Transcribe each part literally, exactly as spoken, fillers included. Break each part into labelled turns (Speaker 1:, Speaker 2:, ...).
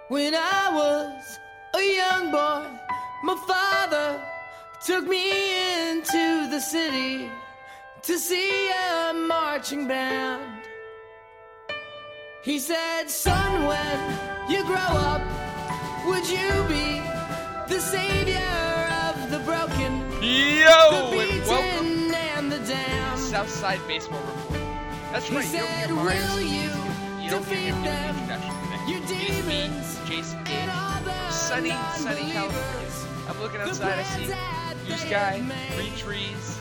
Speaker 1: When I was a young boy, my father took me into the city to see a marching band. He said, son, when you grow up, would you be the savior of the broken,
Speaker 2: Yo,
Speaker 1: the
Speaker 2: and welcome
Speaker 1: beaten, and the
Speaker 2: to
Speaker 1: damned?
Speaker 2: Southside Baseball Report. That's
Speaker 1: He
Speaker 2: right, you don't
Speaker 1: said,
Speaker 2: hear mine.
Speaker 1: will you
Speaker 2: You don't hear him
Speaker 1: defeat
Speaker 2: doing the
Speaker 1: them,
Speaker 2: introduction today.
Speaker 1: your
Speaker 2: It is me,
Speaker 1: demons,
Speaker 2: Jason Gage,
Speaker 1: and all the
Speaker 2: sunny, sunny California.
Speaker 1: non-believers?
Speaker 2: I'm looking
Speaker 1: The
Speaker 2: outside, I see
Speaker 1: plans that
Speaker 2: blue
Speaker 1: they
Speaker 2: sky,
Speaker 1: have made.
Speaker 2: green trees,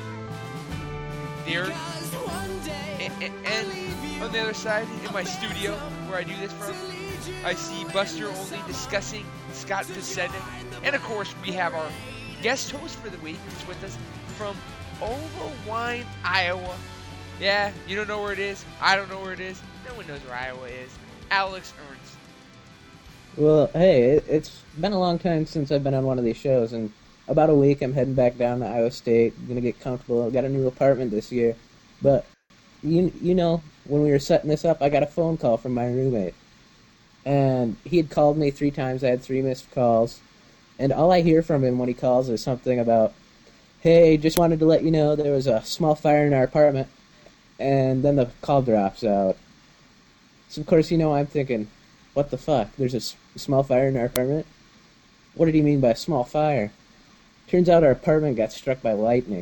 Speaker 2: the earth,
Speaker 1: Because one day
Speaker 2: and, and,
Speaker 1: I'll leave
Speaker 2: and
Speaker 1: you
Speaker 2: on the other side, in my studio, where I do this from, I see Buster Olney discussing Scott Podsednik, and of course, we have our guest host for the week who's with us from Overwine, Iowa. Yeah, you don't know where it is. I don't know where it is. No one knows where Iowa is. Alex Ernst.
Speaker 3: Well, hey, it, it's been a long time since I've been on one of these shows, and about a week I'm heading back down to Iowa State, gonna get comfortable. I got a new apartment this year, but you you know, when we were setting this up, I got a phone call from my roommate, and he had called me three times. I had three missed calls, and all I hear from him when he calls is something about, hey, just wanted to let you know there was a small fire in our apartment, and then the call drops out. So, of course, you know, I'm thinking, what the fuck? There's a s- small fire in our apartment? What did he mean by small fire? Turns out our apartment got struck by lightning.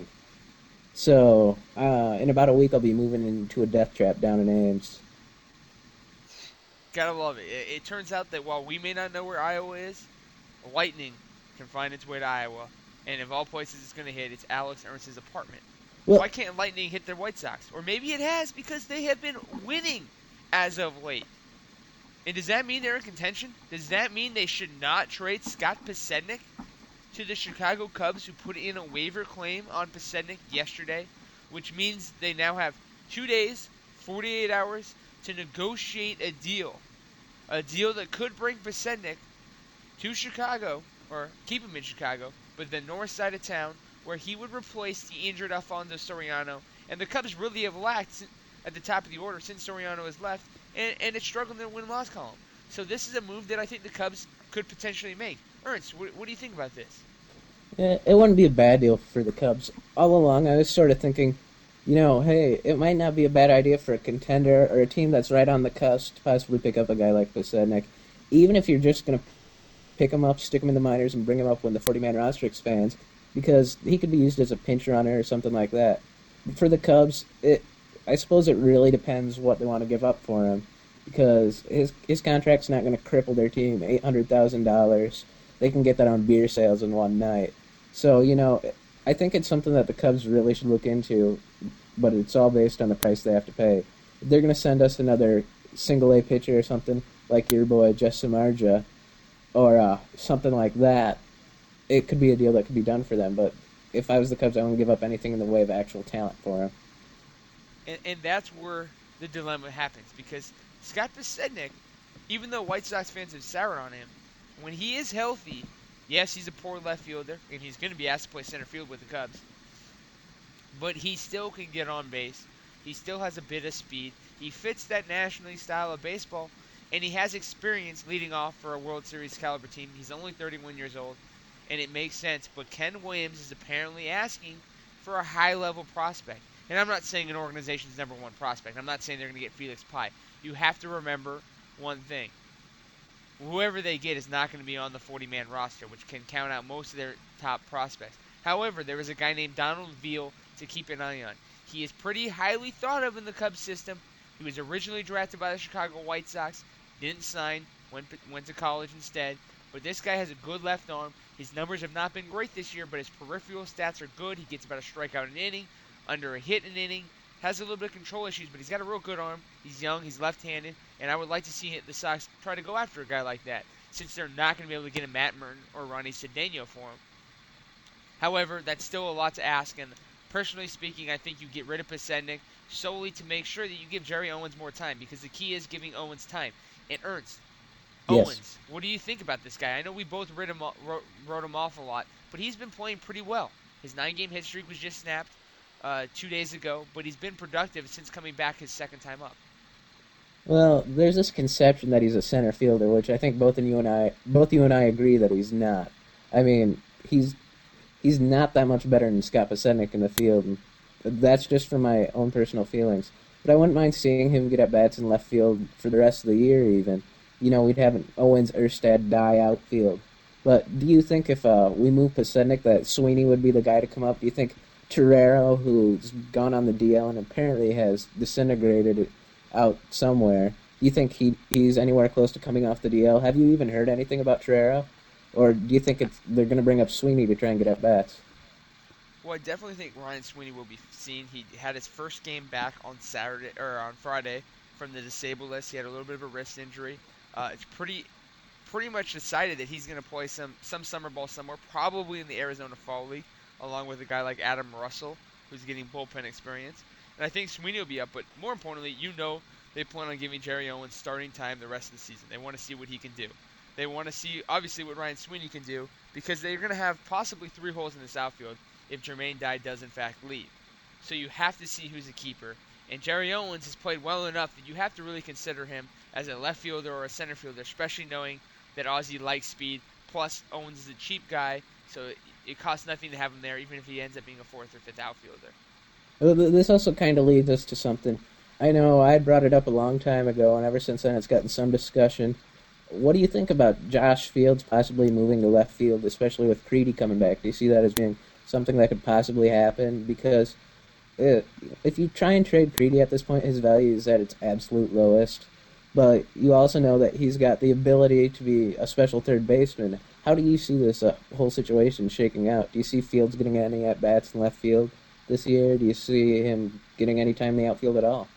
Speaker 3: So, uh, in about a week, I'll be moving into a death trap down in Ames.
Speaker 2: Gotta love it. it. It turns out that while we may not know where Iowa is, lightning can find its way to Iowa. And of all places it's going to hit, it's Alex Ernst's apartment.
Speaker 3: Well,
Speaker 2: Why can't lightning hit the White Sox? Or maybe it has because they have been winning as of late. And does that mean they're in contention? Does that mean they should not trade Scott Podsednik to the Chicago Cubs, who put in a waiver claim on Podsednik yesterday, which means they now have two days, forty-eight hours to negotiate a deal, a deal that could bring Podsednik to Chicago, or keep him in Chicago, but the north side of town, where he would replace the injured Alfonso Soriano, and the Cubs really have lacked at the top of the order since Soriano has left, and, and it's struggling in the win-loss column. So this is a move that I think the Cubs could potentially make. Ernst, what, what do you think about this?
Speaker 3: eh, it wouldn't be a bad deal for the Cubs. All along, I was sort of thinking, you know, hey, it might not be a bad idea for a contender or a team that's right on the cusp to possibly pick up a guy like Podsednik, even if you're just going to pick him up, stick him in the minors, and bring him up when the forty-man roster expands, because he could be used as a pinch runner or something like that. For the Cubs, it I suppose it really depends what they want to give up for him, because his his contract's not going to cripple their team. Eight hundred thousand dollars, they can get that on beer sales in one night. So you know, I think it's something that the Cubs really should look into, but it's all based on the price they have to pay. If they're going to send us another single A pitcher or something like your boy Jess Samardzija, or uh, something like that, it could be a deal that could be done for them. But if I was the Cubs, I wouldn't give up anything in the way of actual talent for him.
Speaker 2: And, and that's where the dilemma happens, because Scott Podsednik, even though White Sox fans have soured on him, when he is healthy, yes, he's a poor left fielder, and he's going to be asked to play center field with the Cubs, but he still can get on base. He still has a bit of speed. He fits that National League style of baseball, and he has experience leading off for a World Series caliber team. He's only thirty-one years old, and it makes sense. But Ken Williams is apparently asking for a high-level prospect. And I'm not saying an organization's number one prospect. I'm not saying they're going to get Felix Pie. You have to remember one thing. Whoever they get is not going to be on the forty-man roster, which can count out most of their top prospects. However, there is a guy named Donald Veal to keep an eye on. He is pretty highly thought of in the Cubs system. He was originally drafted by the Chicago White Sox, didn't sign, went went to college instead. But this guy has a good left arm. His numbers have not been great this year, but his peripheral stats are good. He gets about a strikeout an inning, under a hit an inning, has a little bit of control issues, but he's got a real good arm. He's young, he's left-handed, and I would like to see the Sox try to go after a guy like that, since they're not going to be able to get a Matt Merton or Ronnie Cedeno for him. However, that's still a lot to ask, and personally speaking, I think you get rid of Podsednik solely to make sure that you give Jerry Owens more time, because the key is giving Owens time. And Ernst,
Speaker 3: Yes.
Speaker 2: Owens, what do you think about this guy? I know we both wrote him, wrote, wrote him off a lot, but he's been playing pretty well. His nine-game hit streak was just snapped uh, two days ago, but he's been productive since coming back his second time up.
Speaker 3: Well, there's this conception that he's a center fielder, which I think both of you and I, both you and I agree that he's not. I mean, he's he's not that much better than Scott Pasetnik in the field. And that's just from my own personal feelings. But I wouldn't mind seeing him get at bats in left field for the rest of the year, even. You know, we'd have an Owens Erstad die outfield. But do you think if uh, we move Pasetnik that Sweeney would be the guy to come up? Do you think Torrero, who's gone on the D L and apparently has disintegrated out somewhere, do you think he he's anywhere close to coming off the D L? Have you even heard anything about Torrero? Or do you think it's they're going to bring up Sweeney to try and get at bats?
Speaker 2: Well, I definitely think Ryan Sweeney will be seen. He had his first game back on Saturday or on Friday from the disabled list. He had a little bit of a wrist injury. Uh, it's pretty pretty much decided that he's going to play some some summer ball somewhere, probably in the Arizona Fall League, along with a guy like Adam Russell, who's getting bullpen experience. And I think Sweeney will be up, but more importantly, you know they plan on giving Jerry Owens starting time the rest of the season. They want to see what he can do. They want to see, obviously, what Ryan Sweeney can do, because they're going to have possibly three holes in this outfield if Jermaine Dye does, in fact, leave. So you have to see who's a keeper. And Jerry Owens has played well enough that you have to really consider him as a left fielder or a center fielder, especially knowing that Ozzie likes speed, plus Owens is a cheap guy, so it, it costs nothing to have him there, even if he ends up being a fourth or fifth outfielder.
Speaker 3: Well, this also kind of leads us to something. I know I brought it up a long time ago, and ever since then it's gotten some discussion. What do you think about Josh Fields possibly moving to left field, especially with Creedy coming back? Do you see that as being something that could possibly happen? Because it, if you try and trade Creedy at this point, his value is at its absolute lowest. But you also know that he's got the ability to be a special third baseman. How do you see this uh, whole situation shaking out? Do you see Fields getting any at-bats in left field this year? Do you see him getting any time in the outfield at all?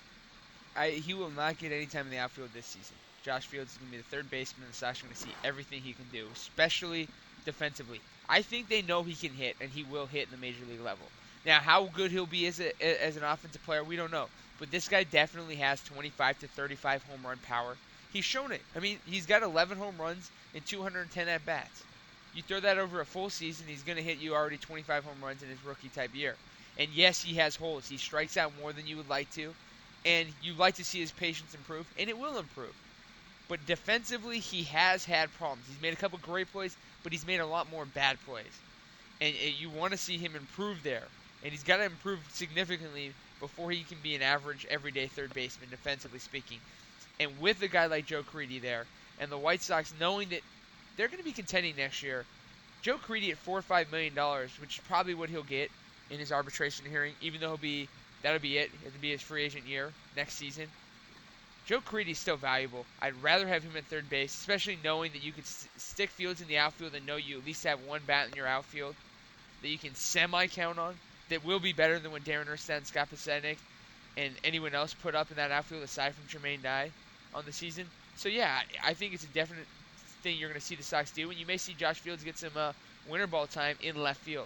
Speaker 2: I, he will not get any time in the outfield this season. Josh Fields is going to be the third baseman, and the Sox are going to see everything he can do, especially defensively. I think they know he can hit, and he will hit in the major league level. Now, how good he'll be as a, as an offensive player, we don't know. But this guy definitely has twenty-five to thirty-five home run power. He's shown it. I mean, he's got eleven home runs and two hundred ten at-bats. You throw that over a full season, he's going to hit you already twenty-five home runs in his rookie-type year. And yes, he has holes. He strikes out more than you would like to. And you'd like to see his patience improve, and it will improve. But defensively, he has had problems. He's made a couple great plays, but he's made a lot more bad plays. And, and you want to see him improve there. And he's got to improve significantly before he can be an average, everyday third baseman, defensively speaking. And with a guy like Joe Creedy there, and the White Sox knowing that they're going to be contending next year, Joe Creedy at four or five million dollars, which is probably what he'll get in his arbitration hearing, even though he'll be that'll be it. It'll be his free agent year next season. Joe Creedy's still valuable. I'd rather have him at third base, especially knowing that you could s- stick Fields in the outfield and know you at least have one bat in your outfield that you can semi-count on, that will be better than what Darren Erstad and Scott Pasetnik and anyone else put up in that outfield aside from Jermaine Dye on the season. So, yeah, I think it's a definite thing you're going to see the Sox do, and you may see Josh Fields get some uh, winter ball time in left field.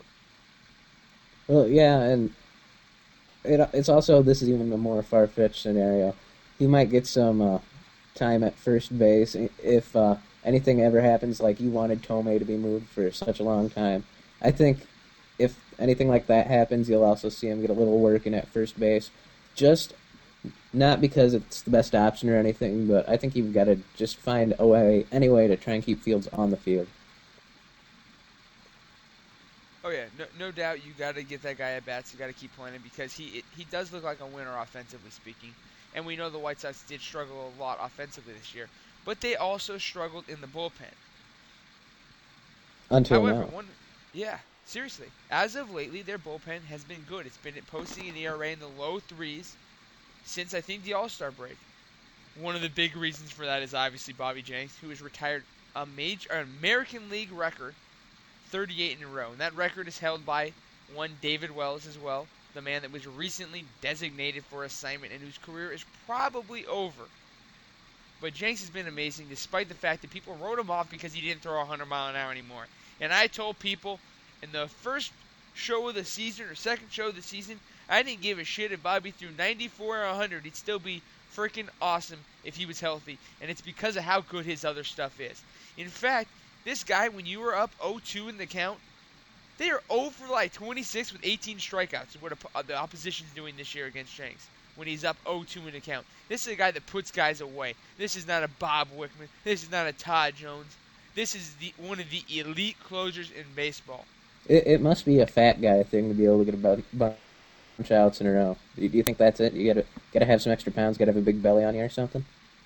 Speaker 3: Well, yeah, and it, it's also, this is even a more far-fetched scenario. He might get some uh, time at first base if uh, anything ever happens like you wanted Tomei to be moved for such a long time. I think if anything like that happens, you'll also see him get a little work in at first base. Just not because it's the best option or anything, but I think you've got to just find a way, any way to try and keep Fields on the field.
Speaker 2: Oh yeah, no, no doubt you got to get that guy at bats. You got to keep playing him because he it, he does look like a winner offensively speaking. And we know the White Sox did struggle a lot offensively this year, but they also struggled in the bullpen.
Speaker 3: Until
Speaker 2: However,
Speaker 3: now.
Speaker 2: one, yeah, seriously, as of lately, their bullpen has been good. It's been posting an E R A in the low threes since I think the All-Star break. One of the big reasons for that is obviously Bobby Jenks, who has retired a major an American League record, thirty-eight in a row, and that record is held by one David Wells as well, the man that was recently designated for assignment and whose career is probably over. But Jenks has been amazing despite the fact that people wrote him off because he didn't throw one hundred mile an hour anymore. And I told people in the first show of the season or second show of the season, I didn't give a shit if Bobby threw ninety-four or one hundred. He'd still be freaking awesome if he was healthy. And it's because of how good his other stuff is. In fact, this guy, when you were up oh two in the count, they are oh for like twenty-six with eighteen strikeouts, is what the opposition's doing this year against Jenks. when he's up oh two in the count. This is a guy that puts guys away. This is not a Bob Wickman. This is not a Todd Jones. This is the one of the elite closers in baseball.
Speaker 3: It, it must be a fat guy thing to be able to get a bu- bunch of outs in a row. Do you think that's it? You gotta gotta have some extra pounds, gotta have a big belly on you or something?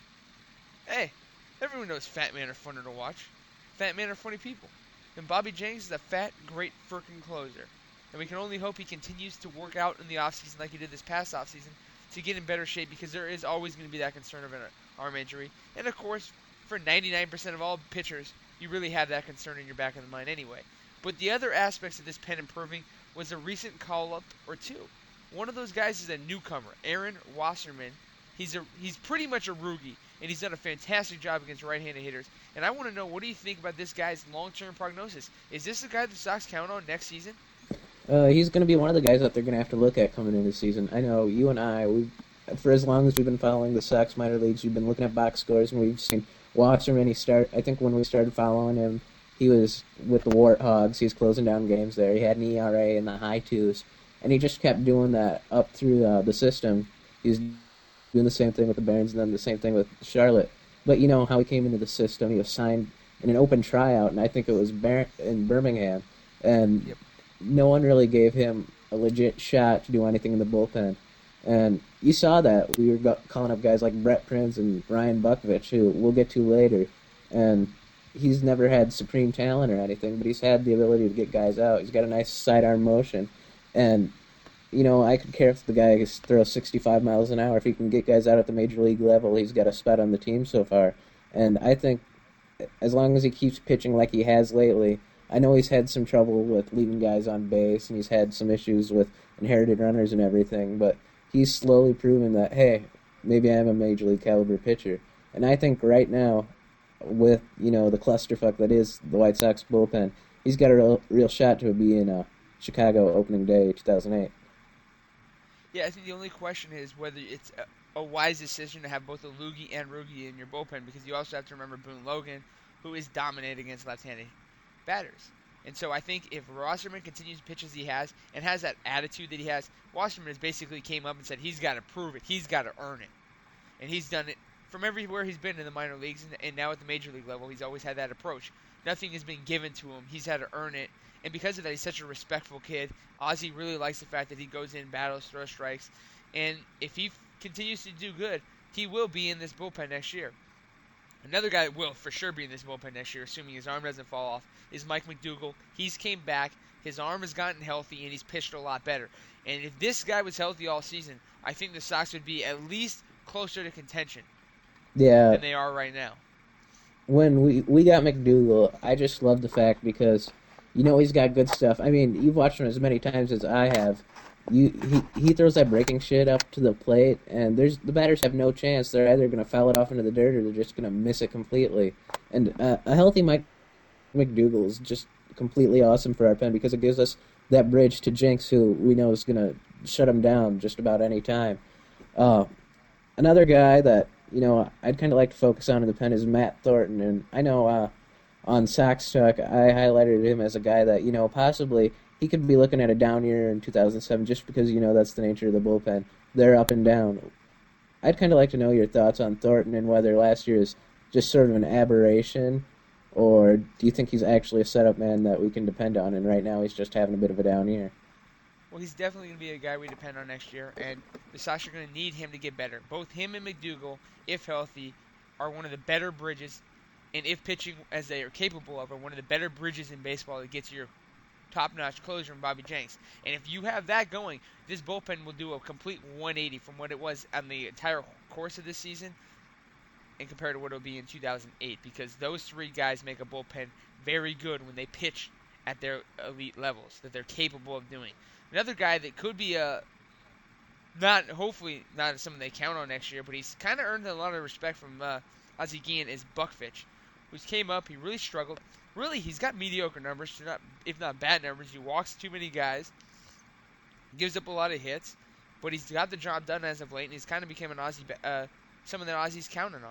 Speaker 2: Hey, everyone knows fat men are funner to watch. Fat men are funny people. And Bobby Jenks is a fat, great freaking closer. And we can only hope he continues to work out in the offseason like he did this past offseason to get in better shape, because there is always going to be that concern of an arm injury. And of course, for ninety-nine percent of all pitchers, you really have that concern in your back of the mind anyway. But the other aspects of this pen improving was a recent call-up or two. One of those guys is a newcomer, Aaron Wasserman. He's a he's pretty much a rookie, and he's done a fantastic job against right-handed hitters. And I want to know, what do you think about this guy's long-term prognosis? Is this the guy the Sox count on next season?
Speaker 3: Uh, he's going to be one of the guys that they're going to have to look at coming into the season. I know you and I, we, for as long as we've been following the Sox minor leagues, we've been looking at box scores, and we've seen Wasserman. He start. I think when we started following him, he was with the Warthogs. He was closing down games there. He had an E R A in the high twos, and he just kept doing that up through uh, the system. He was doing the same thing with the Barons, and then the same thing with Charlotte. But you know how he came into the system. He was signed in an open tryout, and I think it was Bar- in Birmingham, and
Speaker 2: Yep.
Speaker 3: no one really gave him a legit shot to do anything in the bullpen. And you saw that. We were go- calling up guys like Brett Prince and Ryan Buckovich, who we'll get to later. And he's never had supreme talent or anything, but he's had the ability to get guys out. He's got a nice sidearm motion. And, you know, I could care if the guy throws sixty-five miles an hour. If he can get guys out at the major league level, he's got a spot on the team so far. And I think as long as he keeps pitching like he has lately, I know he's had some trouble with leaving guys on base, and he's had some issues with inherited runners and everything, but he's slowly proven that, hey, maybe I'm a major league caliber pitcher. And I think right now, with, you know, the clusterfuck that is the White Sox bullpen, he's got a real, real shot to be in uh, Chicago opening day two thousand eight.
Speaker 2: Yeah, I think the only question is whether it's a, a wise decision to have both a Loogie and Roogie in your bullpen, because you also have to remember Boone Logan, who is dominating against left-handed batters. And so I think if Wasserman continues to pitch as he has and has that attitude that he has, Wasserman has basically came up and said he's got to prove it. He's got to earn it. And he's done it from everywhere he's been in the minor leagues, and, and now at the major league level. He's always had that approach. Nothing has been given to him. He's had to earn it. And because of that, he's such a respectful kid. Ozzie really likes the fact that he goes in, battles, throws strikes. And if he f- continues to do good, he will be in this bullpen next year. Another guy that will for sure be in this bullpen next year, assuming his arm doesn't fall off, is Mike McDougal. He's came back. His arm has gotten healthy, and he's pitched a lot better. And if this guy was healthy all season, I think the Sox would be at least closer to contention
Speaker 3: Yeah.
Speaker 2: than they are right now.
Speaker 3: When we, we got McDougal, I just love the fact because, you know, he's got good stuff. I mean, you've watched him as many times as I have. You he, he throws that breaking shit up to the plate, and there's the batters have no chance. They're either going to foul it off into the dirt or they're just going to miss it completely. And uh, a healthy Mike McDougal is just completely awesome for our pen because it gives us that bridge to Jinx, who we know is going to shut him down just about any time. Uh, another guy that, you know, I'd kind of like to focus on in the pen is Matt Thornton. And I know uh, on Sox Talk, I highlighted him as a guy that, you know, possibly he could be looking at a down year in two thousand seven just because, you know, that's the nature of the bullpen. They're up and down. I'd kind of like to know your thoughts on Thornton and whether last year is just sort of an aberration, or do you think he's actually a setup man that we can depend on, and right now he's just having a bit of a down year?
Speaker 2: Well, he's definitely going to be a guy we depend on next year, and the Sox are going to need him to get better. Both him and McDougal, if healthy, are one of the better bridges, and if pitching as they are capable of, are one of the better bridges in baseball to get to your top-notch closer in Bobby Jenks. And if you have that going, this bullpen will do a complete one eighty from what it was on the entire course of this season and compared to what it'll be in two thousand eight, because those three guys make a bullpen very good when they pitch at their elite levels, that they're capable of doing. Another guy that could be a not hopefully not someone they count on next year, but he's kind of earned a lot of respect from uh, Ozzie Guillen, is Buckfitch, who's came up. He really struggled. Really, he's got mediocre numbers, not if not bad numbers. He walks too many guys, gives up a lot of hits, but he's got the job done as of late, and he's kind of become an Ozzie, uh, someone that Ozzie's counting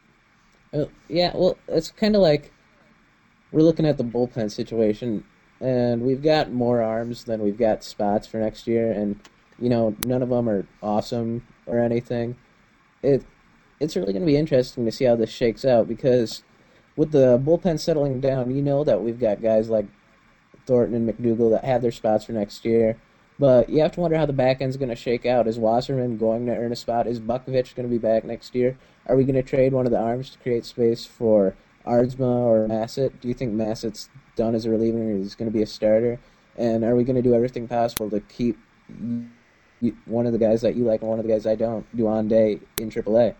Speaker 2: on.
Speaker 3: Uh, yeah, well, it's kind of like we're looking at the bullpen situation, and we've got more arms than we've got spots for next year, and You know, none of them are awesome or anything. It it's really going to be interesting to see how this shakes out because with the bullpen settling down, you know that we've got guys like Thornton and McDougal that have their spots for next year. But you have to wonder how the back end's going to shake out. Is Wasserman going to earn a spot? Is Bukovic going to be back next year? Are we going to trade one of the arms to create space for Ardsma or Massett? Do you think Massett's done as a reliever and he's going to be a starter? And are we going to do everything possible to keep one of the guys that you like and one of the guys I don't, Duan Day, in triple A?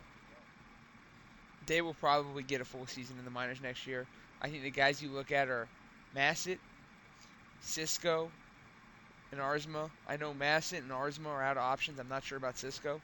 Speaker 2: They will probably get a full season in the minors next year. I think the guys you look at are Massett, Cisco, and Arzma. I know Massett and Arzma are out of options. I'm not sure about Cisco.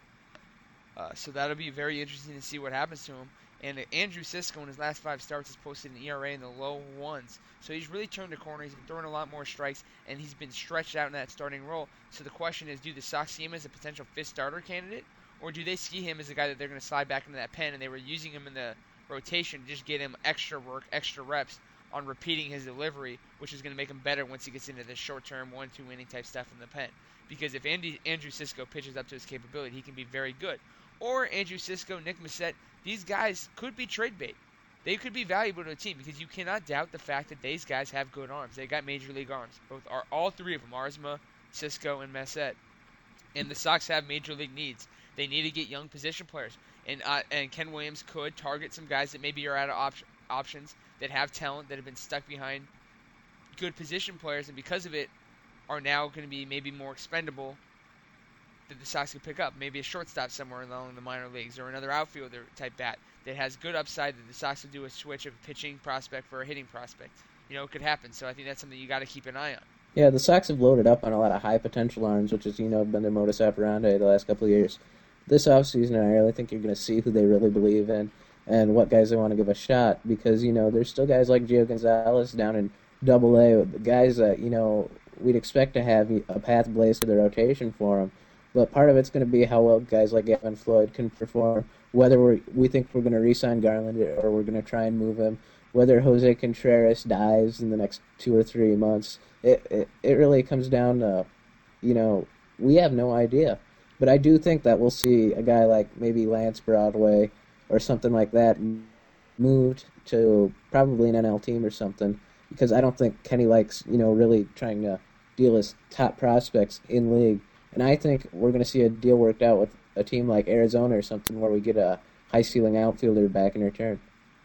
Speaker 2: Uh, so that'll be very interesting to see what happens to him. And uh, Andrew Cisco in his last five starts has posted an E R A in the low ones. So he's really turned a corner. He's been throwing a lot more strikes, and he's been stretched out in that starting role. So the question is, do the Sox see him as a potential fifth starter candidate? Or do they see him as a guy that they're going to slide back into that pen, and they were using him in the rotation to just get him extra work, extra reps on repeating his delivery, which is going to make him better once he gets into the short-term one two inning type stuff in the pen. Because if Andy, Andrew Cisco pitches up to his capability, he can be very good. Or Andrew Cisco, Nick Massett, these guys could be trade bait. They could be valuable to a team because you cannot doubt the fact that these guys have good arms. They got major league arms. Both are all three of them, Arzma, Cisco, and Massett. And the Sox have major league needs. They need to get young position players. And uh, and Ken Williams could target some guys that maybe are out of op- options, that have talent, that have been stuck behind good position players, and because of it are now going to be maybe more expendable that the Sox could pick up. Maybe a shortstop somewhere along the minor leagues or another outfielder type bat that has good upside that the Sox would do a switch of a pitching prospect for a hitting prospect. You know, it could happen. So I think that's something you got to keep an eye on.
Speaker 3: Yeah, the Sox have loaded up on a lot of high potential arms, which has, you know, been their modus operandi the last couple of years. This offseason, I really think you're going to see who they really believe in and what guys they want to give a shot because, you know, there's still guys like Gio Gonzalez down in double A, guys that, you know, we'd expect to have a path blazed to the rotation for them. But part of it's going to be how well guys like Gavin Floyd can perform, whether we we think we're going to re-sign Garland or we're going to try and move him, whether Jose Contreras dies in the next two or three months. It, it, it really comes down to, you know, we have no idea. But I do think that we'll see a guy like maybe Lance Broadway or something like that moved to probably an N L team or something because I don't think Kenny likes, you know, really trying to deal his top prospects in league. And I think we're going to see a deal worked out with a team like Arizona or something where we get a high-ceiling outfielder back in return.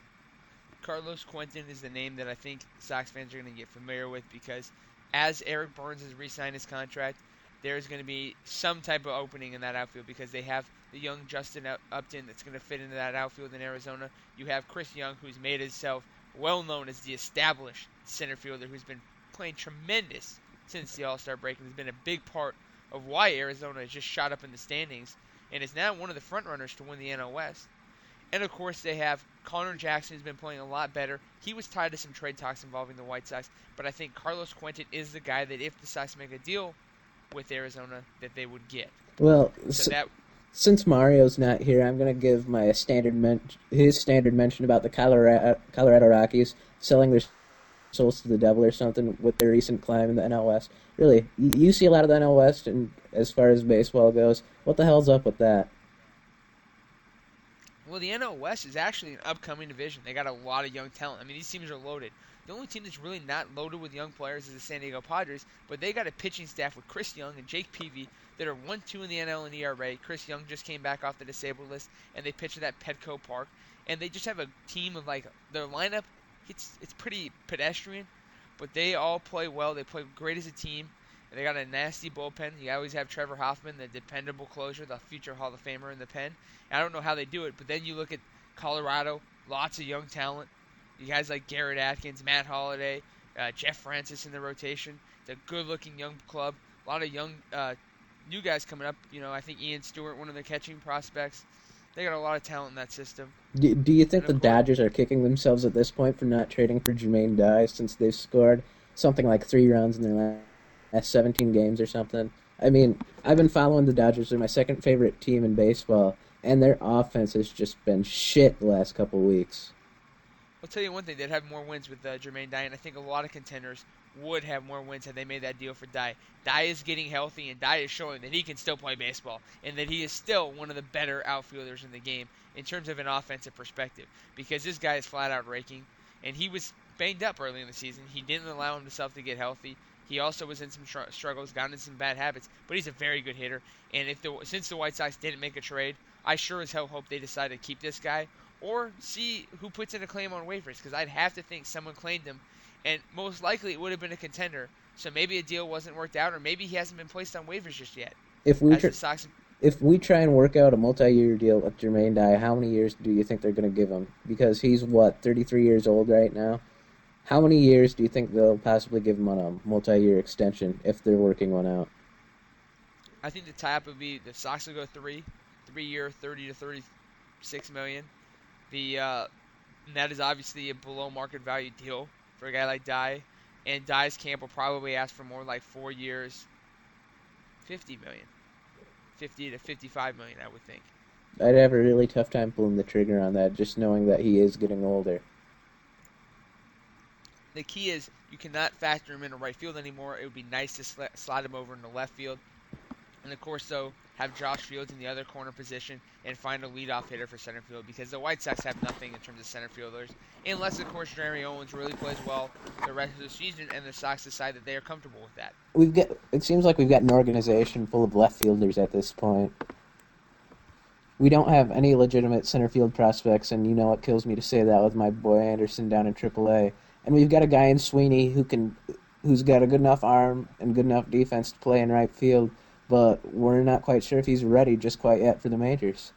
Speaker 2: Carlos Quentin is the name that I think Sox fans are going to get familiar with because as Eric Burns has re-signed his contract, there's going to be some type of opening in that outfield because they have the young Justin Upton that's going to fit into that outfield in Arizona. You have Chris Young, who's made himself well known as the established center fielder who's been playing tremendous since the All-Star break and has been a big part of why Arizona has just shot up in the standings and is now one of the front runners to win the N L West. And, of course, they have Connor Jackson, who's been playing a lot better. He was tied to some trade talks involving the White Sox, but I think Carlos Quentin is the guy that if the Sox make a deal with Arizona that they would get.
Speaker 3: Well,
Speaker 2: so that,
Speaker 3: since Mario's not here, I'm going to give my standard men- his standard mention about the Colorado, Colorado Rockies selling their souls to the devil or something with their recent climb in the N L West. Really, you see a lot of the N L West, and as far as baseball goes, what the hell's up with that?
Speaker 2: Well, the N L West is actually an upcoming division. They got a lot of young talent. I mean, these teams are loaded. The only team that's really not loaded with young players is the San Diego Padres, but they got a pitching staff with Chris Young and Jake Peavy that are one two in the N L and E R A. Chris Young just came back off the disabled list, and they pitch at that Petco Park. And they just have a team of, like, their lineup, it's it's pretty pedestrian, but they all play well. They play great as a team. And they got a nasty bullpen. You always have Trevor Hoffman, the dependable closer, the future Hall of Famer in the pen. And I don't know how they do it, but then you look at Colorado, lots of young talent. You guys like Garrett Atkins, Matt Holliday, uh, Jeff Francis in the rotation. It's a good-looking young club. A lot of young, uh, new guys coming up. You know, I think Ian Stewart, one of the catching prospects. They got a lot of talent in that system.
Speaker 3: Do, do you think the
Speaker 2: course,
Speaker 3: Dodgers are kicking themselves at this point for not trading for Jermaine Dye since they've scored something like three runs in their last last seventeen games or something? I mean, I've been following the Dodgers. They're my second favorite team in baseball, and their offense has just been shit the last couple weeks.
Speaker 2: I'll tell you one thing, they'd have more wins with uh, Jermaine Dye, and I think a lot of contenders would have more wins had they made that deal for Dye. Dye is getting healthy, and Dye is showing that he can still play baseball, and that he is still one of the better outfielders in the game in terms of an offensive perspective, because this guy is flat out raking, and he was banged up early in the season. He didn't allow himself to get healthy. He also was in some str- struggles, got into some bad habits, but he's a very good hitter. And if the since the White Sox didn't make a trade, I sure as hell hope they decide to keep this guy or see who puts in a claim on waivers, because I'd have to think someone claimed him, and most likely it would have been a contender. So maybe a deal wasn't worked out, or maybe he hasn't been placed on waivers just yet.
Speaker 3: If we
Speaker 2: As
Speaker 3: tr-
Speaker 2: the Sox,
Speaker 3: if we try and work out a multi-year deal with Jermaine Dye, how many years do you think they're going to give him? Because he's what, thirty-three years old right now. How many years do you think they'll possibly give him on a multi-year extension if they're working one out?
Speaker 2: I think the tie-up would be the Sox will go three, three-year, thirty to thirty-six million. The uh, and that is obviously a below-market value deal for a guy like Dye, and Dye's camp will probably ask for more like four years, fifty million, fifty to fifty-five million, I would think.
Speaker 3: I'd have a really tough time pulling the trigger on that, just knowing that he is getting older.
Speaker 2: The key is you cannot factor him into right field anymore. It would be nice to sl- slide him over into left field. And of course, though, have Josh Fields in the other corner position and find a leadoff hitter for center field, because the White Sox have nothing in terms of center fielders, unless, of course, Jeremy Owens really plays well the rest of the season and the Sox decide that they are comfortable with that.
Speaker 3: We've got. It seems like we've got an organization full of left fielders at this point. We don't have any legitimate center field prospects, and you know it kills me to say that with my boy Anderson down in triple A. And we've got a guy in Sweeney who can, who's got a good enough arm and good enough defense to play in right field, but we're not quite sure if he's ready just quite yet for the majors.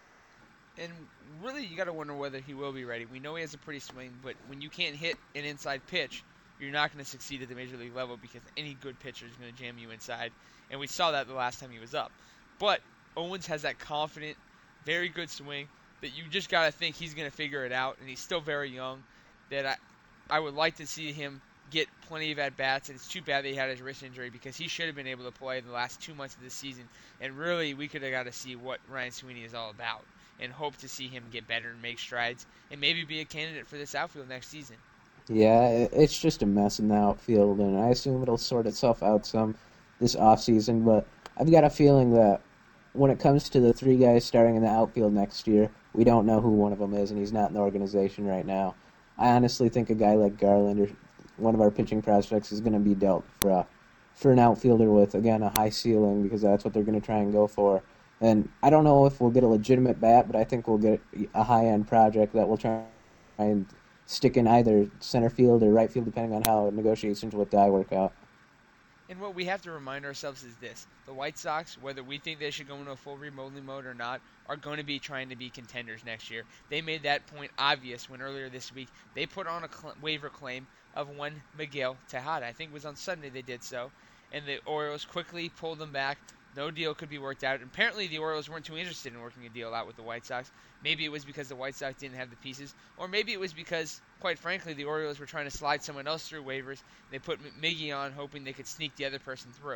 Speaker 2: And really, you got to wonder whether he will be ready. We know he has a pretty swing, but when you can't hit an inside pitch, you're not going to succeed at the major league level, because any good pitcher is going to jam you inside. And we saw that the last time he was up. But Owens has that confident, very good swing that you just got to think he's going to figure it out, and he's still very young. That I, I would like to see him get plenty of at-bats, and it's too bad that he had his wrist injury, because he should have been able to play the last two months of the season, and really we could have got to see what Ryan Sweeney is all about, and hope to see him get better and make strides, and maybe be a candidate for this outfield next season.
Speaker 3: Yeah, it's just a mess in the outfield, and I assume it'll sort itself out some this offseason, but I've got a feeling that when it comes to the three guys starting in the outfield next year, we don't know who one of them is, and he's not in the organization right now. I honestly think a guy like Garland, or one of our pitching prospects, is going to be dealt for a, for an outfielder with, again, a high ceiling, because that's what they're going to try and go for. And I don't know if we'll get a legitimate bat, but I think we'll get a high-end project that will try and stick in either center field or right field, depending on how negotiations with Dye work out.
Speaker 2: And what we have to remind ourselves is this. The White Sox, whether we think they should go into a full remodeling mode or not, are going to be trying to be contenders next year. They made that point obvious when earlier this week they put on a cl- waiver claim of one Miguel Tejada. I think it was on Sunday they did so. And the Orioles quickly pulled them back. No deal could be worked out. Apparently the Orioles weren't too interested in working a deal out with the White Sox. Maybe it was because the White Sox didn't have the pieces, or maybe it was because, quite frankly, the Orioles were trying to slide someone else through waivers. They put Miggy on, hoping they could sneak the other person through.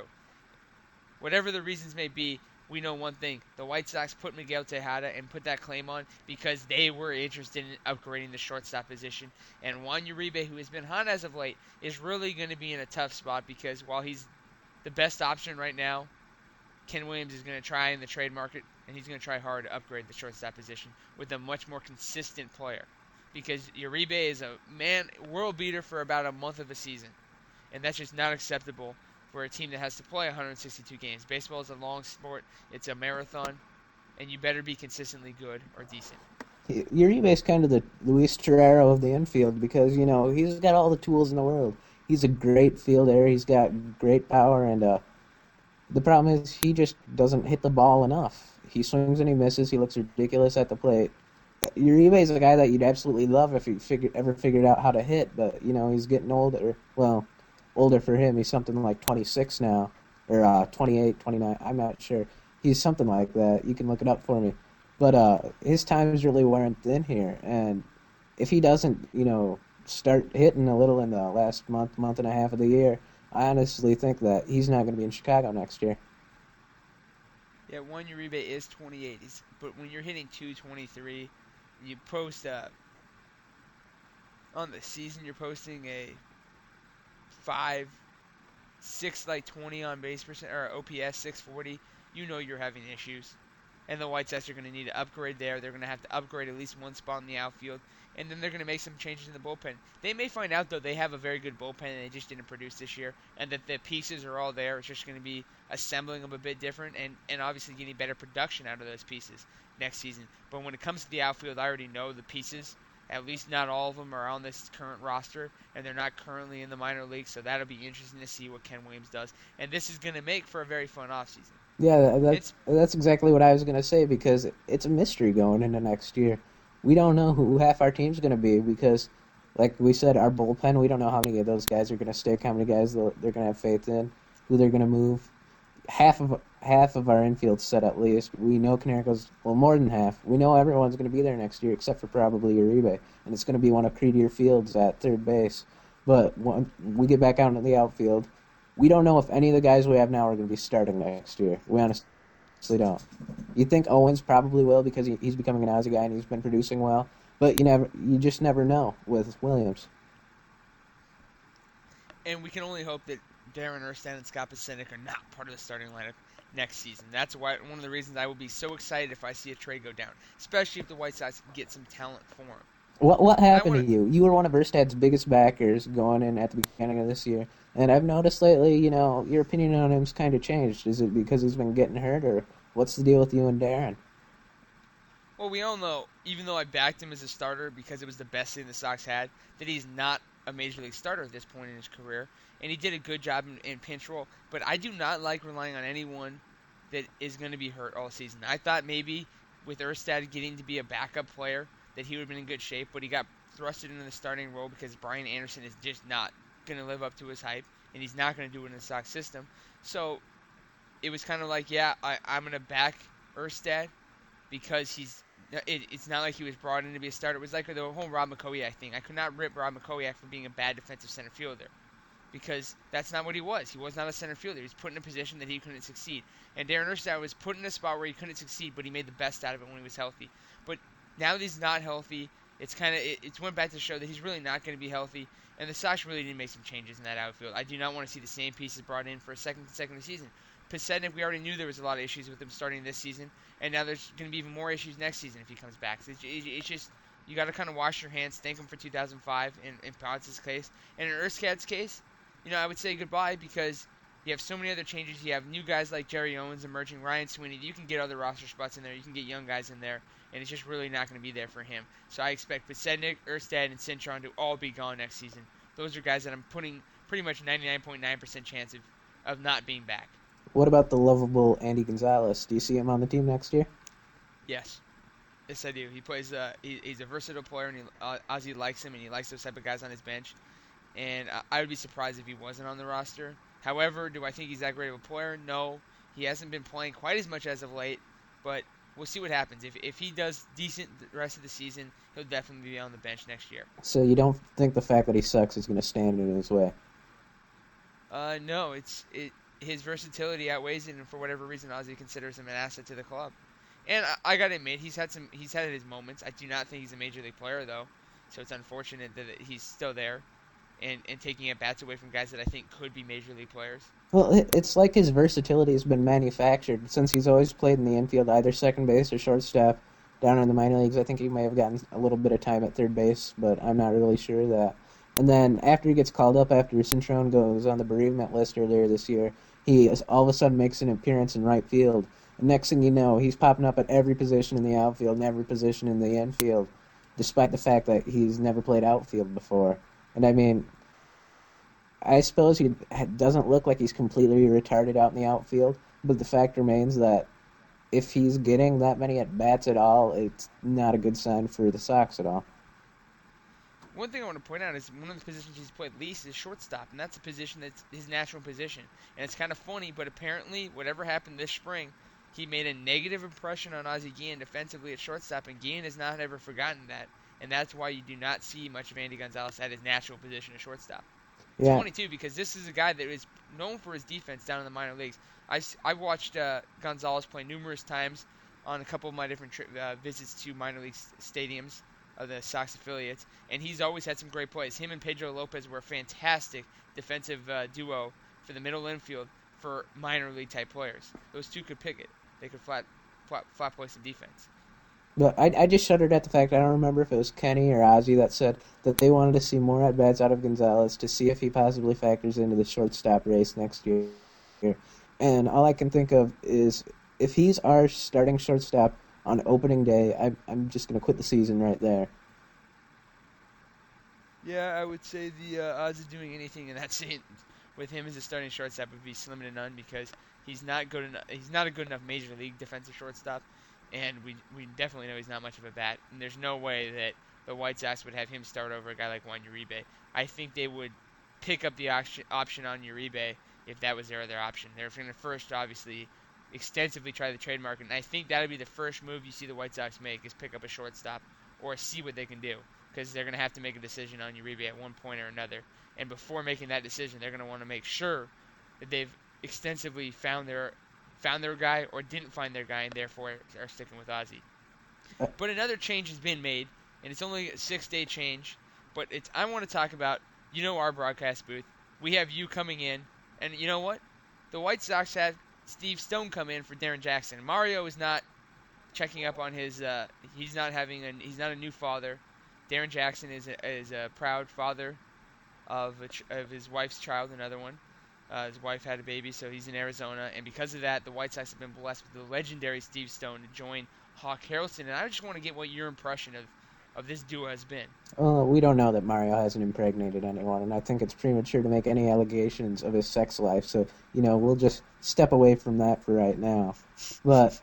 Speaker 2: Whatever the reasons may be, we know one thing. The White Sox put Miguel Tejada and put that claim on because they were interested in upgrading the shortstop position. And Juan Uribe, who has been hot as of late, is really going to be in a tough spot, because while he's the best option right now, Ken Williams is going to try in the trade market, and he's going to try hard to upgrade the shortstop position with a much more consistent player, because Uribe is a man world beater for about a month of a season, and that's just not acceptable for a team that has to play one hundred sixty-two games. Baseball is a long sport; it's a marathon, and you better be consistently good or decent.
Speaker 3: Uribe's kind of the Luis Torrero of the infield, because you know he's got all the tools in the world. He's a great fielder. He's got great power, and uh, the problem is he just doesn't hit the ball enough. He swings and he misses. He looks ridiculous at the plate. Uribe is a guy that you'd absolutely love if he figured, ever figured out how to hit, but you know he's getting older. Well, older for him. He's something like twenty-six now, or uh, twenty-eight, twenty-nine. I'm not sure. He's something like that. You can look it up for me. But uh, his time is really wearing thin here, and if he doesn't, you know, start hitting a little in the last month, month and a half of the year, I honestly think that he's not going to be in Chicago next year.
Speaker 2: Yeah, Juan Uribe is twenty-eight, he's, but when you're hitting two twenty-three, you post uh, on the season you're posting a five, six like twenty on base percent or O P S six forty, you know you're having issues. And the White Sox are going to need to upgrade there. They're going to have to upgrade at least one spot in the outfield, and then they're going to make some changes in the bullpen. They may find out though they have a very good bullpen and they just didn't produce this year, and that the pieces are all there. It's just going to be assembling them a bit different, and and obviously getting better production out of those pieces next season. But when it comes to the outfield, I already know the pieces. At least not all of them are on this current roster, and they're not currently in the minor leagues, so that'll be interesting to see what Ken Williams does. And this is going to make for a very fun offseason.
Speaker 3: Yeah, that's
Speaker 2: It's,
Speaker 3: that's exactly what I was gonna say because it's a mystery going into next year. We don't know who half our team's gonna be because, like we said, our bullpen. We don't know how many of those guys are gonna stick, how many guys they'll- they're gonna have faith in, who they're gonna move. Half of half of our infield's set at least. We know Canary's well more than half. We know everyone's gonna be there next year except for probably Uribe, and it's gonna be one of Creedier Fields at third base. But when we get back out into the outfield. We don't know if any of the guys we have now are going to be starting next year. We honestly don't. You think Owens probably will because he, he's becoming an Ozzy guy and he's been producing well, but you never, you just never know with Williams.
Speaker 2: and we can only hope that Darren Erstad and Scott Pasenik are not part of the starting lineup next season. That's why one of the reasons I will be so excited if I see a trade go down, especially if the White Sox can get some talent for him.
Speaker 3: What what happened
Speaker 2: wanna,
Speaker 3: to you? You were one of Erstad's biggest backers going in at the beginning of this year, and I've noticed lately, you know, your opinion on him's kind of changed. Is it because he's been getting hurt, or what's the deal with you and Darren?
Speaker 2: Well, we all know, even though I backed him as a starter because it was the best thing the Sox had, that he's not a major league starter at this point in his career, and he did a good job in, in pinch roll. But I do not like relying on anyone that is going to be hurt all season. I thought maybe with Erstad getting to be a backup player that he would have been in good shape, but he got thrusted into the starting role because Brian Anderson is just not going to live up to his hype, and he's not going to do it in the Sox system. So it was kind of like, yeah, I, I'm going to back Erstad because he's it, it's not like he was brought in to be a starter. It was like the whole Rob McCoyak thing. I could not rip Rob McCoyak for being a bad defensive center fielder because that's not what he was. He was not a center fielder. He was put in a position that he couldn't succeed. And Darren Erstad was put in a spot where he couldn't succeed, but he made the best out of it when he was healthy. But now that he's not healthy, it's kind of it, it's went back to show that he's really not going to be healthy. And the Sox really need to make some changes in that outfield. I do not want to see the same pieces brought in for a second consecutive season. Pasenik, we already knew there was a lot of issues with him starting this season, and now there's going to be even more issues next season if he comes back. So it's, it's just you got to kind of wash your hands, thank him for two thousand five in in Ponce's case, and in Erskad's case, you know I would say goodbye because you have so many other changes. You have new guys like Jerry Owens emerging, Ryan Sweeney. You can get other roster spots in there. You can get young guys in there, and it's just really not going to be there for him. So I expect Pasenik, Erstad, and Cintron to all be gone next season. Those are guys that I'm putting pretty much ninety-nine point nine percent chance of, of not being back.
Speaker 3: What about the lovable Andy Gonzalez? Do you see him on the team next year?
Speaker 2: Yes. Yes, I do. He plays. Uh, he, he's a versatile player, and he, uh, Ozzie likes him, and he likes those type of guys on his bench. And I, I would be surprised if he wasn't on the roster. However, do I think he's that great of a player? No. He hasn't been playing quite as much as of late, but we'll see what happens. If if he does decent the rest of the season, he'll definitely be on the bench next year.
Speaker 3: So you don't think the fact that he sucks is going to stand in his way?
Speaker 2: Uh, no. It's it. His versatility outweighs it, and for whatever reason, Ozzie considers him an asset to the club. And I, I gotta admit, he's had some, he's had his moments. I do not think he's a major league player though, so it's unfortunate that he's still there, and, and taking at bats away from guys that I think could be major league players.
Speaker 3: Well, it's like his versatility has been manufactured since he's always played in the infield, either second base or shortstop. Down in the minor leagues, I think he may have gotten a little bit of time at third base, but I'm not really sure of that. And then after he gets called up, after Cintron goes on the bereavement list earlier this year, he all of a sudden makes an appearance in right field. And next thing you know, he's popping up at every position in the outfield and every position in the infield, despite the fact that he's never played outfield before. And I mean, I suppose he doesn't look like he's completely retarded out in the outfield, but the fact remains that if he's getting that many at-bats at all, it's not a good sign for the Sox at all.
Speaker 2: One thing I want to point out is one of the positions he's played least is shortstop, and that's a position that's his natural position. And it's kind of funny, but apparently whatever happened this spring, he made a negative impression on Ozzie Guillen defensively at shortstop, and Guillen has not ever forgotten that. And that's why you do not see much of Andy Gonzalez at his natural position at shortstop. It's
Speaker 3: Yeah.
Speaker 2: funny, too, because this is a guy that is known for his defense down in the minor leagues. I, I watched uh, Gonzalez play numerous times on a couple of my different tri- uh, visits to minor league stadiums of the Sox affiliates, and he's always had some great plays. Him and Pedro Lopez were a fantastic defensive uh, duo for the middle infield for minor league type players. Those two could pick it. They could flat flat, flat play some defense.
Speaker 3: But I, I just shuddered at the fact, I don't remember if it was Kenny or Ozzy that said that they wanted to see more at-bats out of Gonzalez to see if he possibly factors into the shortstop race next year. And all I can think of is if he's our starting shortstop on opening day, I, I'm just going to quit the season right there.
Speaker 2: Yeah, I would say the uh, odds of doing anything in that scene with him as a starting shortstop would be slim to none because he's not good enough. He's not a good enough major league defensive shortstop, and we we definitely know he's not much of a bat. And there's no way that the White Sox would have him start over a guy like Juan Uribe. I think they would pick up the option option on Uribe if that was their other option. They're going to first, obviously, extensively try the trade market, and I think that'll be the first move you see the White Sox make is pick up a shortstop or see what they can do. Because they're going to have to make a decision on Uribe at one point or another. And before making that decision, they're going to want to make sure that they've extensively found their found their guy or didn't find their guy and therefore are sticking with Ozzy. But another change has been made, and it's only a six-day change. But it's I want to talk about, you know, our broadcast booth. We have you coming in, and you know what? The White Sox have Steve Stone come in for Darren Jackson. Mario is not checking up on his. Uh, he's not having a. He's not a new father. Darren Jackson is a, is a proud father of a ch- of his wife's child, another one. Uh, his wife had a baby, so he's in Arizona, and because of that, the White Sox have been blessed with the legendary Steve Stone to join Hawk Harrelson. And I just want to get what your impression of, of this duo has been.
Speaker 3: Well, we don't know that Mario hasn't impregnated anyone, and I think it's premature to make any allegations of his sex life. So, you know, we'll just step away from that for right now. But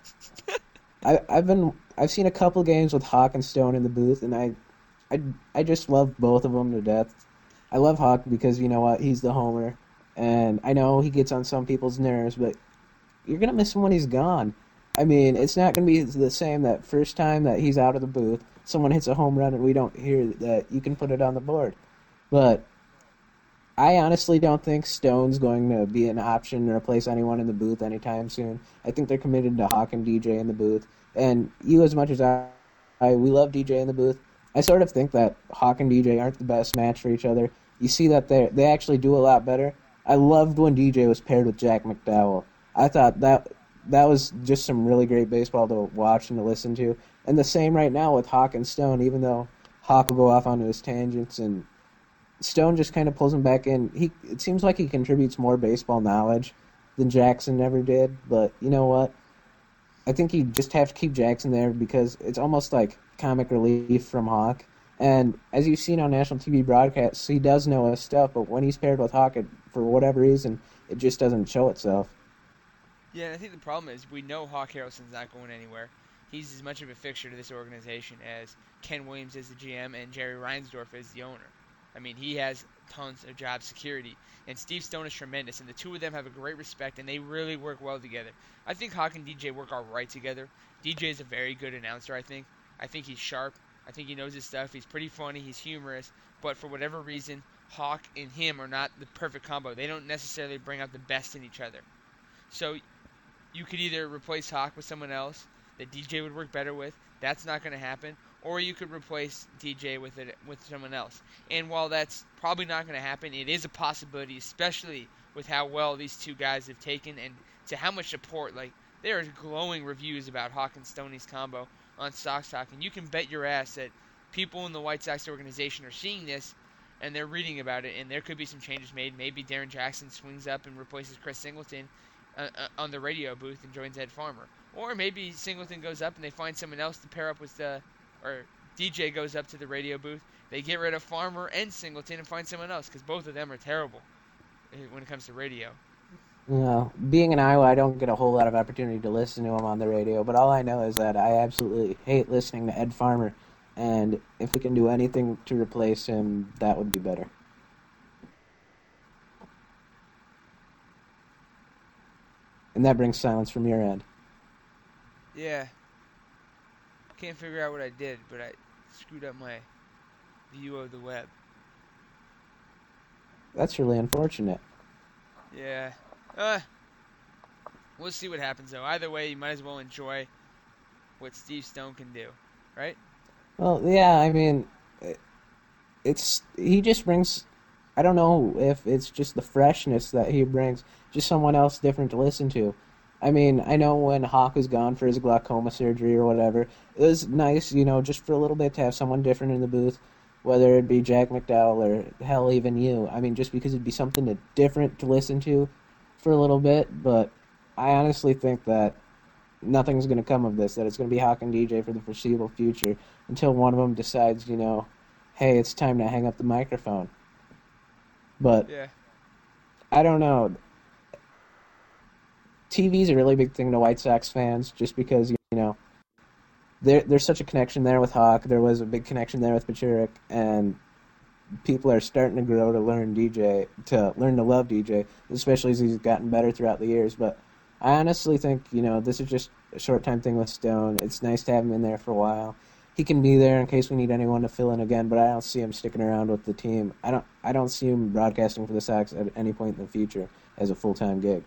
Speaker 3: I, I've been I've seen a couple games with Hawk and Stone in the booth, and I. I, I just love both of them to death. I love Hawk because, you know what, he's the homer. And I know he gets on some people's nerves, but you're going to miss him when he's gone. I mean, it's not going to be the same that first time that he's out of the booth, someone hits a home run and we don't hear that you can put it on the board. But I honestly don't think Stone's going to be an option to replace anyone in the booth anytime soon. I think they're committed to Hawk and D J in the booth. And you, as much as I, I we love D J in the booth, I sort of think that Hawk and D J aren't the best match for each other. You see that they they actually do a lot better. I loved when D J was paired with Jack McDowell. I thought that that was just some really great baseball to watch and to listen to. And the same right now with Hawk and Stone, even though Hawk will go off onto his tangents and Stone just kind of pulls him back in. He it seems like he contributes more baseball knowledge than Jackson ever did. But you know what? I think you just have to keep Jackson there because it's almost like comic relief from Hawk. And as you've seen on national T V broadcasts, he does know his stuff, but when he's paired with Hawk, it, for whatever reason, it just doesn't show itself.
Speaker 2: Yeah, I think the problem is we know Hawk Harrelson's not going anywhere. He's as much of a fixture to this organization as Ken Williams is the G M and Jerry Reinsdorf is the owner. I mean, he has tons of job security, and Steve Stone is tremendous, and the two of them have a great respect, and they really work well together. I think Hawk and D J work all right together. D J is a very good announcer, I think. I think he's sharp. I think he knows his stuff. He's pretty funny. He's humorous. But for whatever reason, Hawk and him are not the perfect combo. They don't necessarily bring out the best in each other. So you could either replace Hawk with someone else that D J would work better with. That's not going to happen. Or you could replace D J with it with someone else. And while that's probably not going to happen, it is a possibility, especially with how well these two guys have taken and to how much support. Like, there are glowing reviews about Hawk and Stoney's combo on Sox Talk, and you can bet your ass that people in the White Sox organization are seeing this and they're reading about it, and there could be some changes made. Maybe Darren Jackson swings up and replaces Chris Singleton uh, uh, on the radio booth and joins Ed Farmer. Or maybe Singleton goes up and they find someone else to pair up with the, or D J goes up to the radio booth. They get rid of Farmer and Singleton and find someone else because both of them are terrible when it comes to radio.
Speaker 3: Well, being in Iowa, I don't get a whole lot of opportunity to listen to him on the radio, but all I know is that I absolutely hate listening to Ed Farmer, and if we can do anything to replace him, that would be better. And that brings silence from your end.
Speaker 2: Yeah. Can't figure out what I did, but I screwed up my view of the web.
Speaker 3: That's really unfortunate.
Speaker 2: Yeah. Uh, we'll see what happens, though. Either way, you might as well enjoy what Steve Stone can do, right?
Speaker 3: Well, yeah, I mean, it's he just brings. I don't know if it's just the freshness that he brings, just someone else different to listen to. I mean, I know when Hawk was gone for his glaucoma surgery or whatever, it was nice, you know, just for a little bit to have someone different in the booth, whether it be Jack McDowell or hell, even you. I mean, just because it'd be something to, different to listen to for a little bit. But I honestly think that nothing's going to come of this, that it's going to be Hawk and D J for the foreseeable future until one of them decides, you know, hey, it's time to hang up the microphone. But
Speaker 2: Yeah.
Speaker 3: I don't know. T V's a really big thing to White Sox fans just because, you know, there, there's such a connection there with Hawk. There was a big connection there with Pachurik, and people are starting to grow to learn D J, to learn to love D J, especially as he's gotten better throughout the years. But I honestly think, you know, this is just a short time thing with Stone. It's nice to have him in there for a while. He can be there in case we need anyone to fill in again, but I don't see him sticking around with the team. I don't I don't see him broadcasting for the Sox at any point in the future as a full time gig.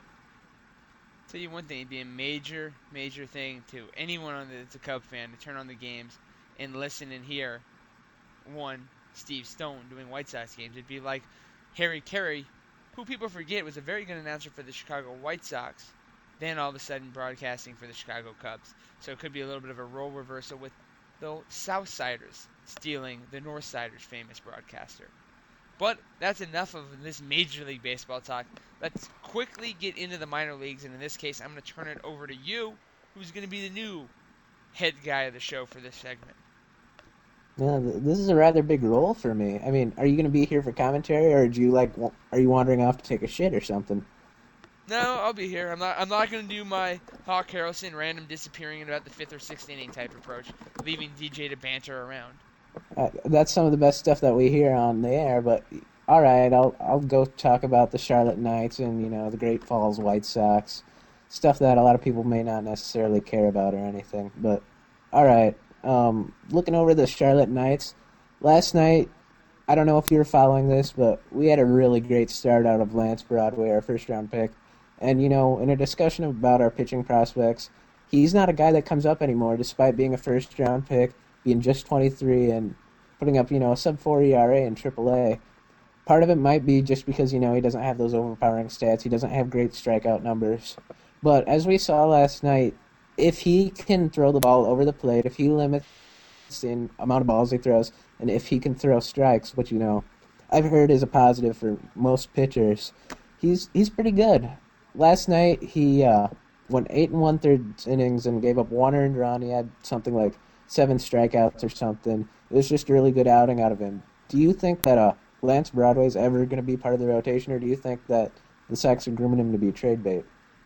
Speaker 2: Tell you one thing, it'd be a major, major thing to anyone on the, that's a Cub fan to turn on the games and listen and hear one Steve Stone doing White Sox games. It'd be like Harry Carey, who people forget was a very good announcer for the Chicago White Sox, then all of a sudden broadcasting for the Chicago Cubs. So it could be a little bit of a role reversal with the Southsiders stealing the Northsiders' famous broadcaster. But that's enough of this Major League Baseball talk. Let's quickly get into the minor leagues, and in this case, I'm going to turn it over to you, who's going to be the new head guy of the show for this segment.
Speaker 3: Yeah, this is a rather big role for me. I mean, are you going to be here for commentary, or do you like? Are you wandering off to take a shit or something?
Speaker 2: No, I'll be here. I'm not. I'm not going to do my Hawk Harrelson random disappearing in about the fifth or sixth inning type approach, leaving D J to banter around.
Speaker 3: Uh, that's some of the best stuff that we hear on the air. But all right, I'll I'll go talk about the Charlotte Knights and you know the Great Falls White Sox, stuff that a lot of people may not necessarily care about or anything. But all right, um, looking over the Charlotte Knights last night. I don't know if you were following this, but we had a really great start out of Lance Broadway, our first round pick. And, you know, in a discussion about our pitching prospects, he's not a guy that comes up anymore, despite being a first round pick, being just twenty-three, and putting up, you know, a sub four E R A in triple A. Part of it might be just because, you know, he doesn't have those overpowering stats. He doesn't have great strikeout numbers. But as we saw last night, if he can throw the ball over the plate, if he limits the amount of balls he throws, and if he can throw strikes, which, you know, I've heard is a positive for most pitchers, he's he's pretty good. Last night, he uh, went eight and one third innings and gave up one earned run. He had something like seven strikeouts or something. It was just a really good outing out of him. Do you think that uh, Lance Broadway is ever going to be part of the rotation, or do you think that the Sox are grooming him to be trade bait?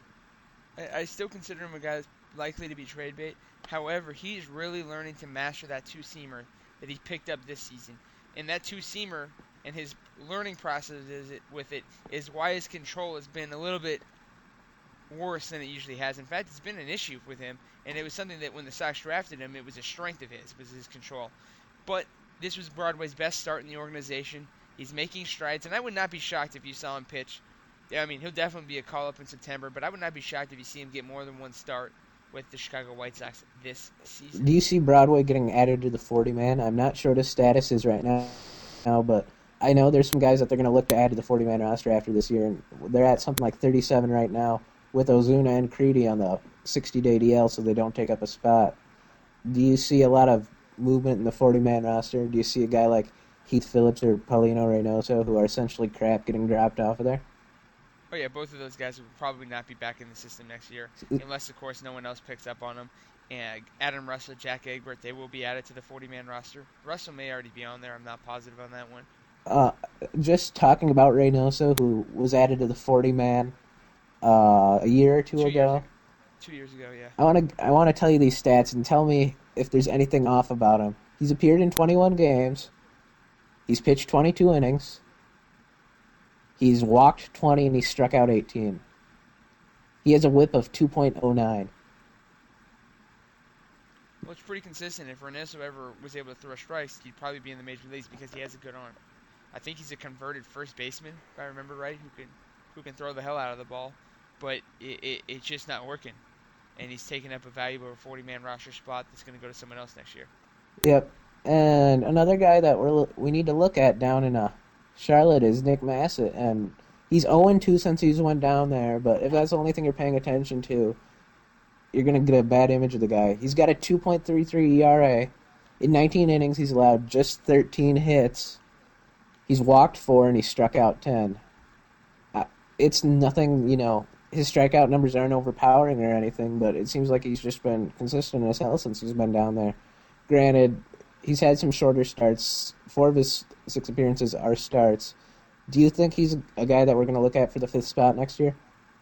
Speaker 2: I, I still consider him a guy that's likely to be trade bait. However, he's really learning to master that two seamer that he picked up this season. And that two seamer and his learning process is it, with it is why his control has been a little bit worse than it usually has. In fact, it's been an issue with him, and it was something that when the Sox drafted him, it was a strength of his, was his control. But this was Broadway's best start in the organization. He's making strides, and I would not be shocked if you saw him pitch. Yeah, I mean, he'll definitely be a call-up in September, but I would not be shocked if you see him get more than one start with the Chicago White Sox this season.
Speaker 3: Do you see Broadway getting added to the forty man? I'm not sure what his status is right now, now but I know there's some guys that they're going to look to add to the forty man roster after this year, and they're at something like thirty-seven right now with Ozuna and Creedy on the sixty day D L so they don't take up a spot. Do you see a lot of movement in the forty man roster? Do you see a guy like Heath Phillips or Paulino Reynoso, who are essentially crap, getting dropped off of there?
Speaker 2: Oh yeah, both of those guys will probably not be back in the system next year, unless of course no one else picks up on them. And Adam Russell, Jack Egbert, they will be added to the forty man roster. Russell may already be on there. I'm not positive on that one.
Speaker 3: Uh, just talking about Reynoso, who was added to the forty man uh, a year or two,
Speaker 2: Two years
Speaker 3: ago.
Speaker 2: ago. Two years ago, yeah.
Speaker 3: I want to I want to tell you these stats and tell me if there's anything off about him. He's appeared in twenty-one games. He's pitched twenty-two innings. He's walked twenty and he struck out eighteen. He has a whip of two point oh nine.
Speaker 2: Well, it's pretty consistent. If Reynoso ever was able to throw strikes, he'd probably be in the major leagues because he has a good arm. I think he's a converted first baseman, if I remember right, who can who can throw the hell out of the ball, but it, it, it's just not working. And he's taking up a valuable forty man roster spot that's going to go to someone else next year.
Speaker 3: Yep. And another guy that we're we need to look at down in uh, Charlotte is Nick Massett, and he's oh and two since he's went down there. But if that's the only thing you're paying attention to, you're gonna get a bad image of the guy. He's got a two point three three E R A. In nineteen innings, he's allowed just thirteen hits. He's walked four and he struck out ten. Uh, it's nothing, you know. His strikeout numbers aren't overpowering or anything, but it seems like he's just been consistent as hell since he's been down there. Granted, he's had some shorter starts. Four of his six appearances are starts. Do you think he's a guy that we're going to look at for the fifth spot next year?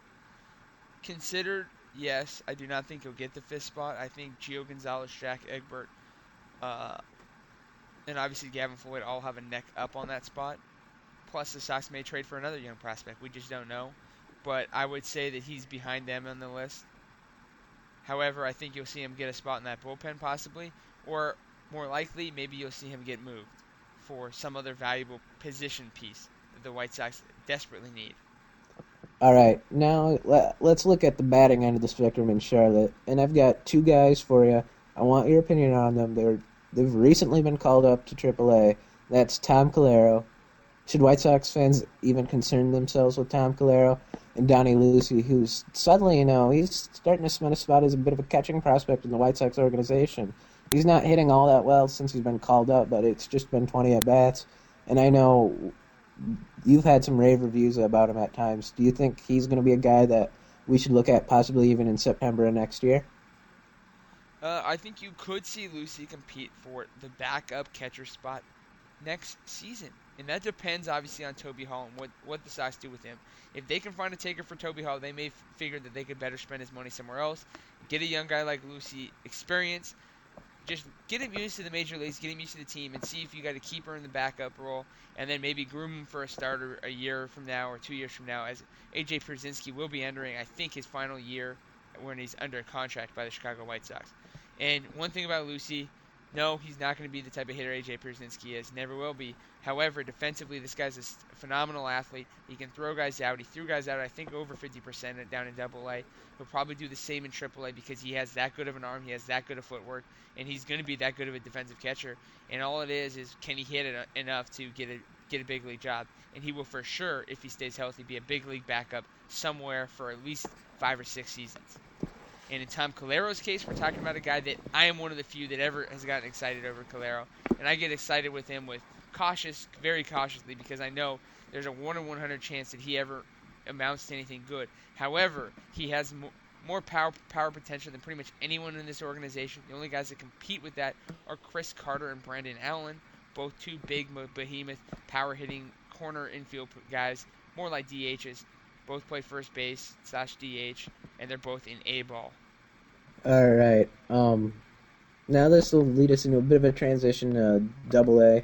Speaker 2: Considered, yes. I do not think he'll get the fifth spot. I think Gio Gonzalez, Jack Egbert, uh, and obviously Gavin Floyd all have a neck up on that spot. Plus, the Sox may trade for another young prospect. We just don't know. But I would say that he's behind them on the list. However, I think you'll see him get a spot in that bullpen possibly, or more likely, maybe you'll see him get moved for some other valuable position piece that the White Sox desperately need.
Speaker 3: All right, now let's look at the batting end of the spectrum in Charlotte. And I've got two guys for you. I want your opinion on them. They're, they've recently been called up to triple A. That's Tom Calero. Should White Sox fans even concern themselves with Tom Calero? And Donnie Lucy, who's suddenly, you know, he's starting to cement a spot as a bit of a catching prospect in the White Sox organization. He's not hitting all that well since he's been called up, but it's just been twenty at-bats. And I know you've had some rave reviews about him at times. Do you think he's going to be a guy that we should look at possibly even in September of next year?
Speaker 2: Uh, I think you could see Lucy compete for the backup catcher spot next season. And that depends, obviously, on Toby Hall and what, what the Sox do with him. If they can find a taker for Toby Hall, they may f- figure that they could better spend his money somewhere else. Get a young guy like Lucy experience. Just get him used to the major leagues, get him used to the team, and see if you got a keeper in the backup role, and then maybe groom him for a starter a year from now or two years from now, as A J Pierzynski will be entering, I think, his final year when he's under contract by the Chicago White Sox. And one thing about Lucy, no, he's not going to be the type of hitter A J Pierzynski is. Never will be. However, defensively, this guy's a phenomenal athlete. He can throw guys out. He threw guys out, I think, over fifty percent down in double A. He'll probably do the same in triple A because he has that good of an arm. He has that good of footwork. And he's going to be that good of a defensive catcher. And all it is is can he hit it enough to get a, get a big league job. And he will for sure, if he stays healthy, be a big league backup somewhere for at least five or six seasons. And in Tom Calero's case, we're talking about a guy that I am one of the few that ever has gotten excited over Calero. And I get excited with him with cautious, very cautiously, because I know there's a one in one hundred chance that he ever amounts to anything good. However, he has mo- more power power potential than pretty much anyone in this organization. The only guys that compete with that are Chris Carter and Brandon Allen, both two big behemoth power-hitting corner infield guys, more like D Hs. Both play first base slash D H, and they're both in A-ball.
Speaker 3: All right. Um, now this will lead us into a bit of a transition to Double A,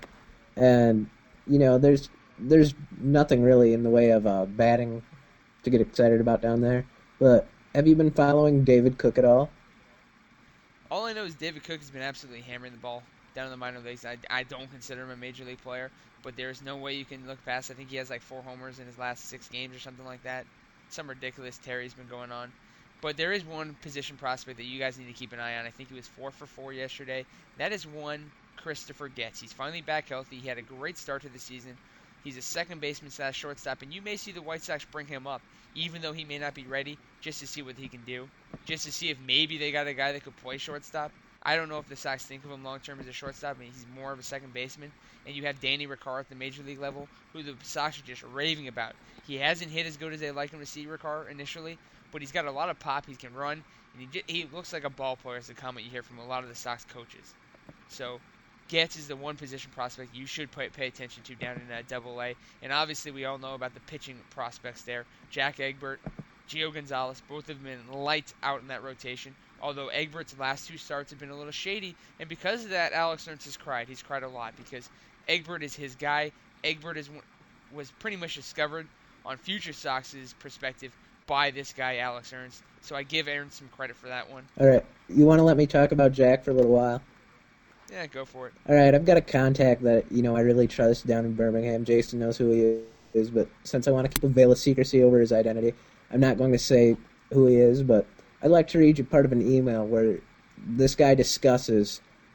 Speaker 3: and you know, there's there's nothing really in the way of uh, batting to get excited about down there. But have you been following David Cook at all?
Speaker 2: All I know is David Cook has been absolutely hammering the ball down in the minor leagues. I, I don't consider him a major league player, but there's no way you can look past. I think he has like four homers in his last six games or something like that. Some ridiculous Terry's been going on. But there is one position prospect that you guys need to keep an eye on. I think he was four for four yesterday. That is one Christopher Getz. He's finally back healthy. He had a great start to the season. He's a second baseman slash shortstop, and you may see the White Sox bring him up, even though he may not be ready, just to see what he can do, just to see if maybe they got a guy that could play shortstop. I don't know if the Sox think of him long-term as a shortstop. I mean, he's more of a second baseman. And you have Danny Ricard at the major league level, who the Sox are just raving about. He hasn't hit as good as they like him to see, Ricard, initially, but he's got a lot of pop. He can run, and he, he looks like a ball player, is the comment you hear from a lot of the Sox coaches. So Getz is the one position prospect you should pay, pay attention to down in that double A. And obviously we all know about the pitching prospects there. Jack Egbert, Gio Gonzalez, both have been lights out in that rotation. Although Egbert's last two starts have been a little shady, and because of that, Alex Ernst has cried. He's cried a lot because Egbert is his guy. Egbert is was pretty much discovered on Future Sox's perspective by this guy, Alex Ernst. So I give Ernst some credit for that one.
Speaker 3: All right. You want to let me talk about Jack for a little while?
Speaker 2: Yeah, go for it.
Speaker 3: All right. I've got a contact that, you know, I really trust down in Birmingham. Jason knows who he is, but since I want to keep a veil of secrecy over his identity, I'm not going to say who he is, but I'd like to read you part of an email where this guy discusses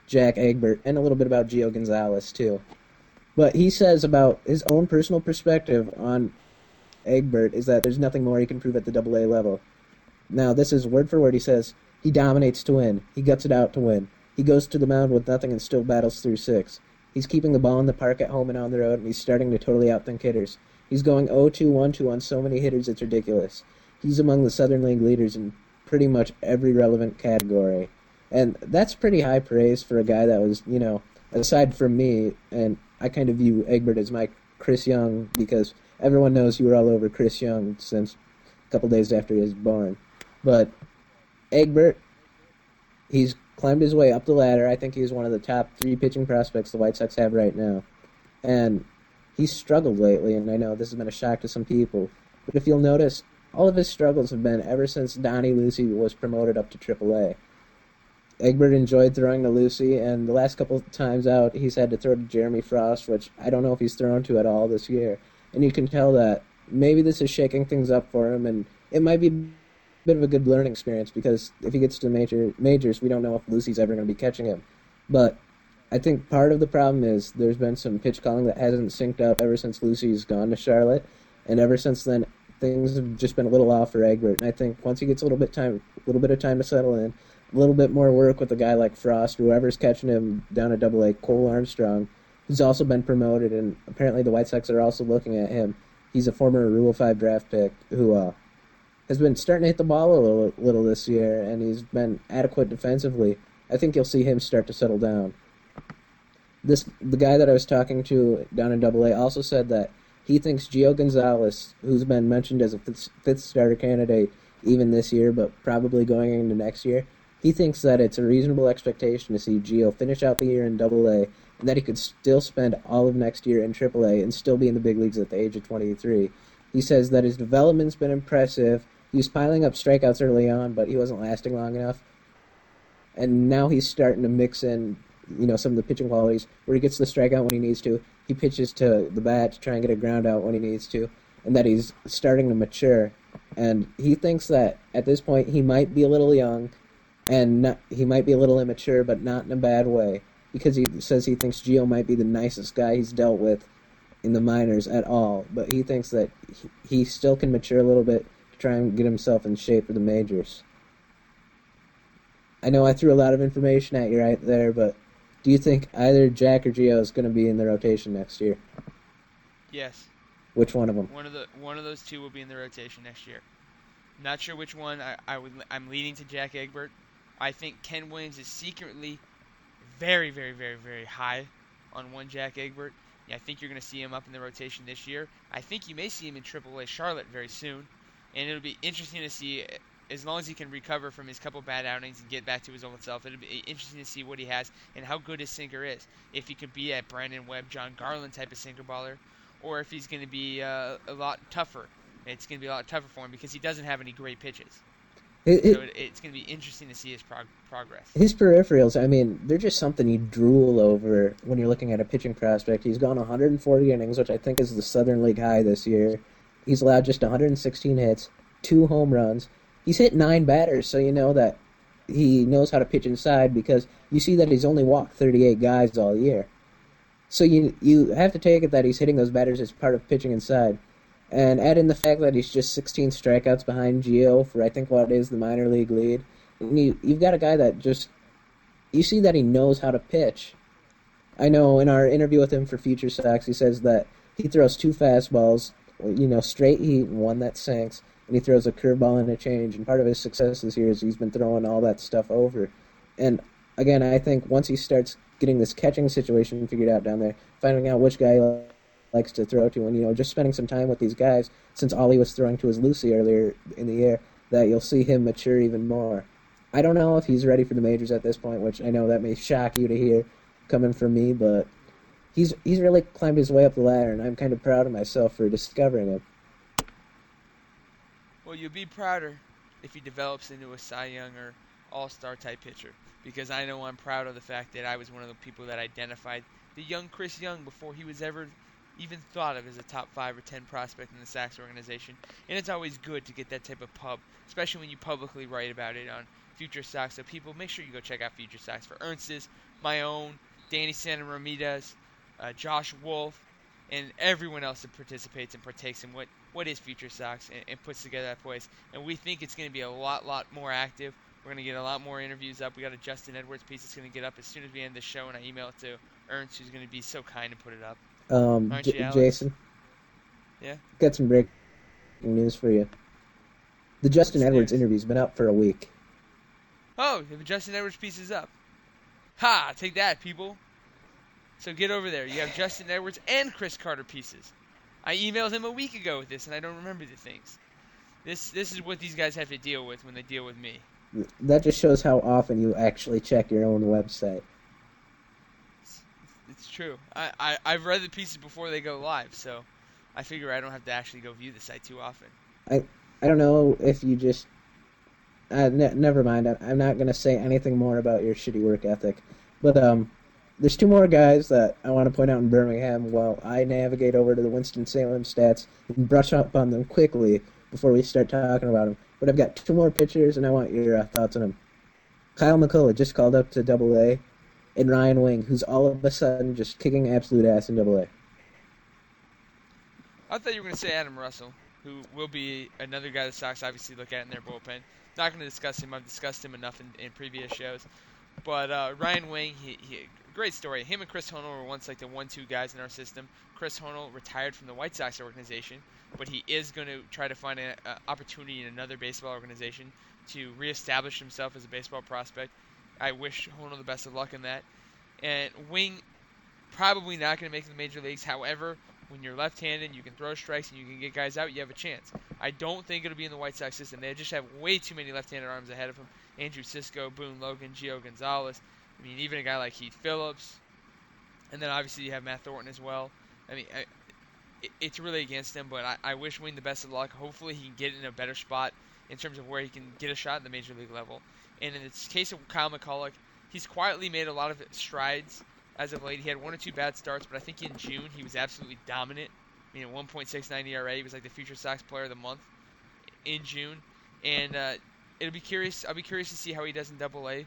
Speaker 3: Jack Egbert, and a little bit about Gio Gonzalez, too. But he says about his own personal perspective on Egbert is that there's nothing more he can prove at the double A level. Now, this is word for word. He says, he dominates to win. He guts it out to win. He goes to the mound with nothing and still battles through six. He's keeping the ball in the park at home and on the road, and he's starting to totally outthink hitters. He's going oh two one two on so many hitters it's ridiculous. He's among the Southern League leaders in pretty much every relevant category. And that's pretty high praise for a guy that was, you know, aside from me, and I kind of view Egbert as my Chris Young because everyone knows you were all over Chris Young since a couple days after he was born. But Egbert, he's climbed his way up the ladder. I think he's one of the top three pitching prospects the White Sox have right now. And he's struggled lately, and I know this has been a shock to some people. But if you'll notice, all of his struggles have been ever since Donnie Lucy was promoted up to triple A. Egbert enjoyed throwing to Lucy, and the last couple of times out, he's had to throw to Jeremy Frost, which I don't know if he's thrown to at all this year. And you can tell that maybe this is shaking things up for him, and it might be a bit of a good learning experience, because if he gets to major majors, we don't know if Lucy's ever going to be catching him. But I think part of the problem is there's been some pitch calling that hasn't synced up ever since Lucy's gone to Charlotte, and ever since then, things have just been a little off for Egbert. And I think once he gets a little bit time, a little bit of time to settle in, a little bit more work with a guy like Frost, whoever's catching him down at Double A, Cole Armstrong, who's also been promoted, and apparently the White Sox are also looking at him. He's a former Rule five draft pick who uh, has been starting to hit the ball a little, little this year, and he's been adequate defensively. I think you'll see him start to settle down. This the guy that I was talking to down in Double A also said that he thinks Gio Gonzalez, who's been mentioned as a fifth, fifth starter candidate even this year, but probably going into next year, he thinks that it's a reasonable expectation to see Gio finish out the year in Double A, and that he could still spend all of next year in Triple A and still be in the big leagues at the age of twenty-three. He says that his development's been impressive. He was piling up strikeouts early on, but he wasn't lasting long enough. And now he's starting to mix in, you know, some of the pitching qualities where he gets the strikeout when he needs to. He pitches to the bat to try and get a ground out when he needs to, and that he's starting to mature. And he thinks that at this point he might be a little young, and not, he might be a little immature, but not in a bad way, because he says he thinks Gio might be the nicest guy he's dealt with in the minors at all, but he thinks that he, he still can mature a little bit to try and get himself in shape for the majors. I know I threw a lot of information at you right there, but do you think either Jack or Gio is going to be in the rotation next year?
Speaker 2: Yes.
Speaker 3: Which one of them?
Speaker 2: One of the one of those two will be in the rotation next year. Not sure which one. I, I would. I'm leaning to Jack Egbert. I think Ken Williams is secretly very, very, very, very high on one Jack Egbert. Yeah, I think you're going to see him up in the rotation this year. I think you may see him in triple A Charlotte very soon, and it'll be interesting to see. As long as he can recover from his couple bad outings and get back to his old self, it'll be interesting to see what he has and how good his sinker is. If he could be a Brandon Webb, John Garland type of sinker baller, or if he's going to be uh, a lot tougher. It's going to be a lot tougher for him because he doesn't have any great pitches.
Speaker 3: It, it,
Speaker 2: so it, it's going to be interesting to see his prog- progress.
Speaker 3: His peripherals, I mean, they're just something you drool over when you're looking at a pitching prospect. He's gone one hundred forty innings, which I think is the Southern League high this year. He's allowed just one hundred sixteen hits, two home runs. He's hit nine batters, so you know that he knows how to pitch inside because you see that he's only walked thirty-eight guys all year. So you you have to take it that he's hitting those batters as part of pitching inside. And add in the fact that he's just sixteen strikeouts behind Gio for I think what is the minor league lead. And you, you've got a guy that just, you see that he knows how to pitch. I know in our interview with him for Future Sox, he says that he throws two fastballs, you know, straight heat and one that sinks, and he throws a curveball and a change. And part of his success this year is he's been throwing all that stuff over. And again, I think once he starts getting this catching situation figured out down there, finding out which guy likes to throw to, and you know, just spending some time with these guys, since all he was throwing to was Lucy earlier in the year, that you'll see him mature even more. I don't know if he's ready for the majors at this point, which I know that may shock you to hear coming from me, but he's he's really climbed his way up the ladder, and I'm kind of proud of myself for discovering him.
Speaker 2: Well, you'll be prouder if he develops into a Cy Young or All-Star type pitcher, because I know I'm proud of the fact that I was one of the people that identified the young Chris Young before he was ever even thought of as a top five or ten prospect in the Sox organization. And it's always good to get that type of pub, especially when you publicly write about it on Future Sox. So people, make sure you go check out Future Sox for Ernst's, my own, Danny Santa Ramirez, uh, Josh Wolf, and everyone else that participates and partakes in what, what is Future Sox and, and puts together that place. And we think it's going to be a lot, lot more active. We're going to get a lot more interviews up. We got a Justin Edwards piece that's going to get up as soon as we end the show, and I email it to Ernst, who's going to be so kind to put it up.
Speaker 3: Um,
Speaker 2: Aren't
Speaker 3: J-
Speaker 2: you, Alex?
Speaker 3: Jason?
Speaker 2: Yeah?
Speaker 3: Got some breaking news for you. The Justin
Speaker 2: What's
Speaker 3: Edwards
Speaker 2: news?
Speaker 3: interview's been up for a week.
Speaker 2: Oh, the Justin Edwards piece is up. Ha! Take that, people. So get over there. You have Justin Edwards and Chris Carter pieces. I emailed him a week ago with this, and I don't remember the things. This this is what these guys have to deal with when they deal with me.
Speaker 3: That just shows how often you actually check your own website.
Speaker 2: It's, it's true. I, I, I've read the pieces before they go live, so I figure I don't have to actually go view the site too often.
Speaker 3: I I don't know if you just... Uh, ne- never mind. I, I'm not going to say anything more about your shitty work ethic. But um, there's two more guys that I want to point out in Birmingham while I navigate over to the Winston-Salem stats and brush up on them quickly before we start talking about them. But I've got two more pitchers, and I want your uh, thoughts on them. Kyle McCullough just called up to Double A, and Ryan Wing, who's all of a sudden just kicking absolute ass in Double A.
Speaker 2: I thought you were going to say Adam Russell, who will be another guy the Sox obviously look at in their bullpen. Not going to discuss him. I've discussed him enough in, in previous shows. But uh, Ryan Wing, he, he, great story. Him and Chris Honel were once like the one two guys in our system. Chris Honel retired from the White Sox organization, but he is going to try to find an opportunity in another baseball organization to reestablish himself as a baseball prospect. I wish Honel the best of luck in that. And Wing, probably not going to make the major leagues. However, when you're left-handed, you can throw strikes and you can get guys out, you have a chance. I don't think it'll be in the White Sox system. They just have way too many left-handed arms ahead of them. Andrew Cisco, Boone Logan, Gio Gonzalez. I mean, even a guy like Heath Phillips. And then obviously you have Matt Thornton as well. I mean, I, it, it's really against him, but I, I wish Wing the best of luck. Hopefully he can get in a better spot in terms of where he can get a shot at the major league level. And in the case of Kyle McCullough, he's quietly made a lot of strides as of late. He had one or two bad starts, but I think in June he was absolutely dominant. I mean, one point six nine E R A. He was like the Future Sox Player of the Month in June, and uh, it'll be curious. I'll be curious to see how he does in Double A.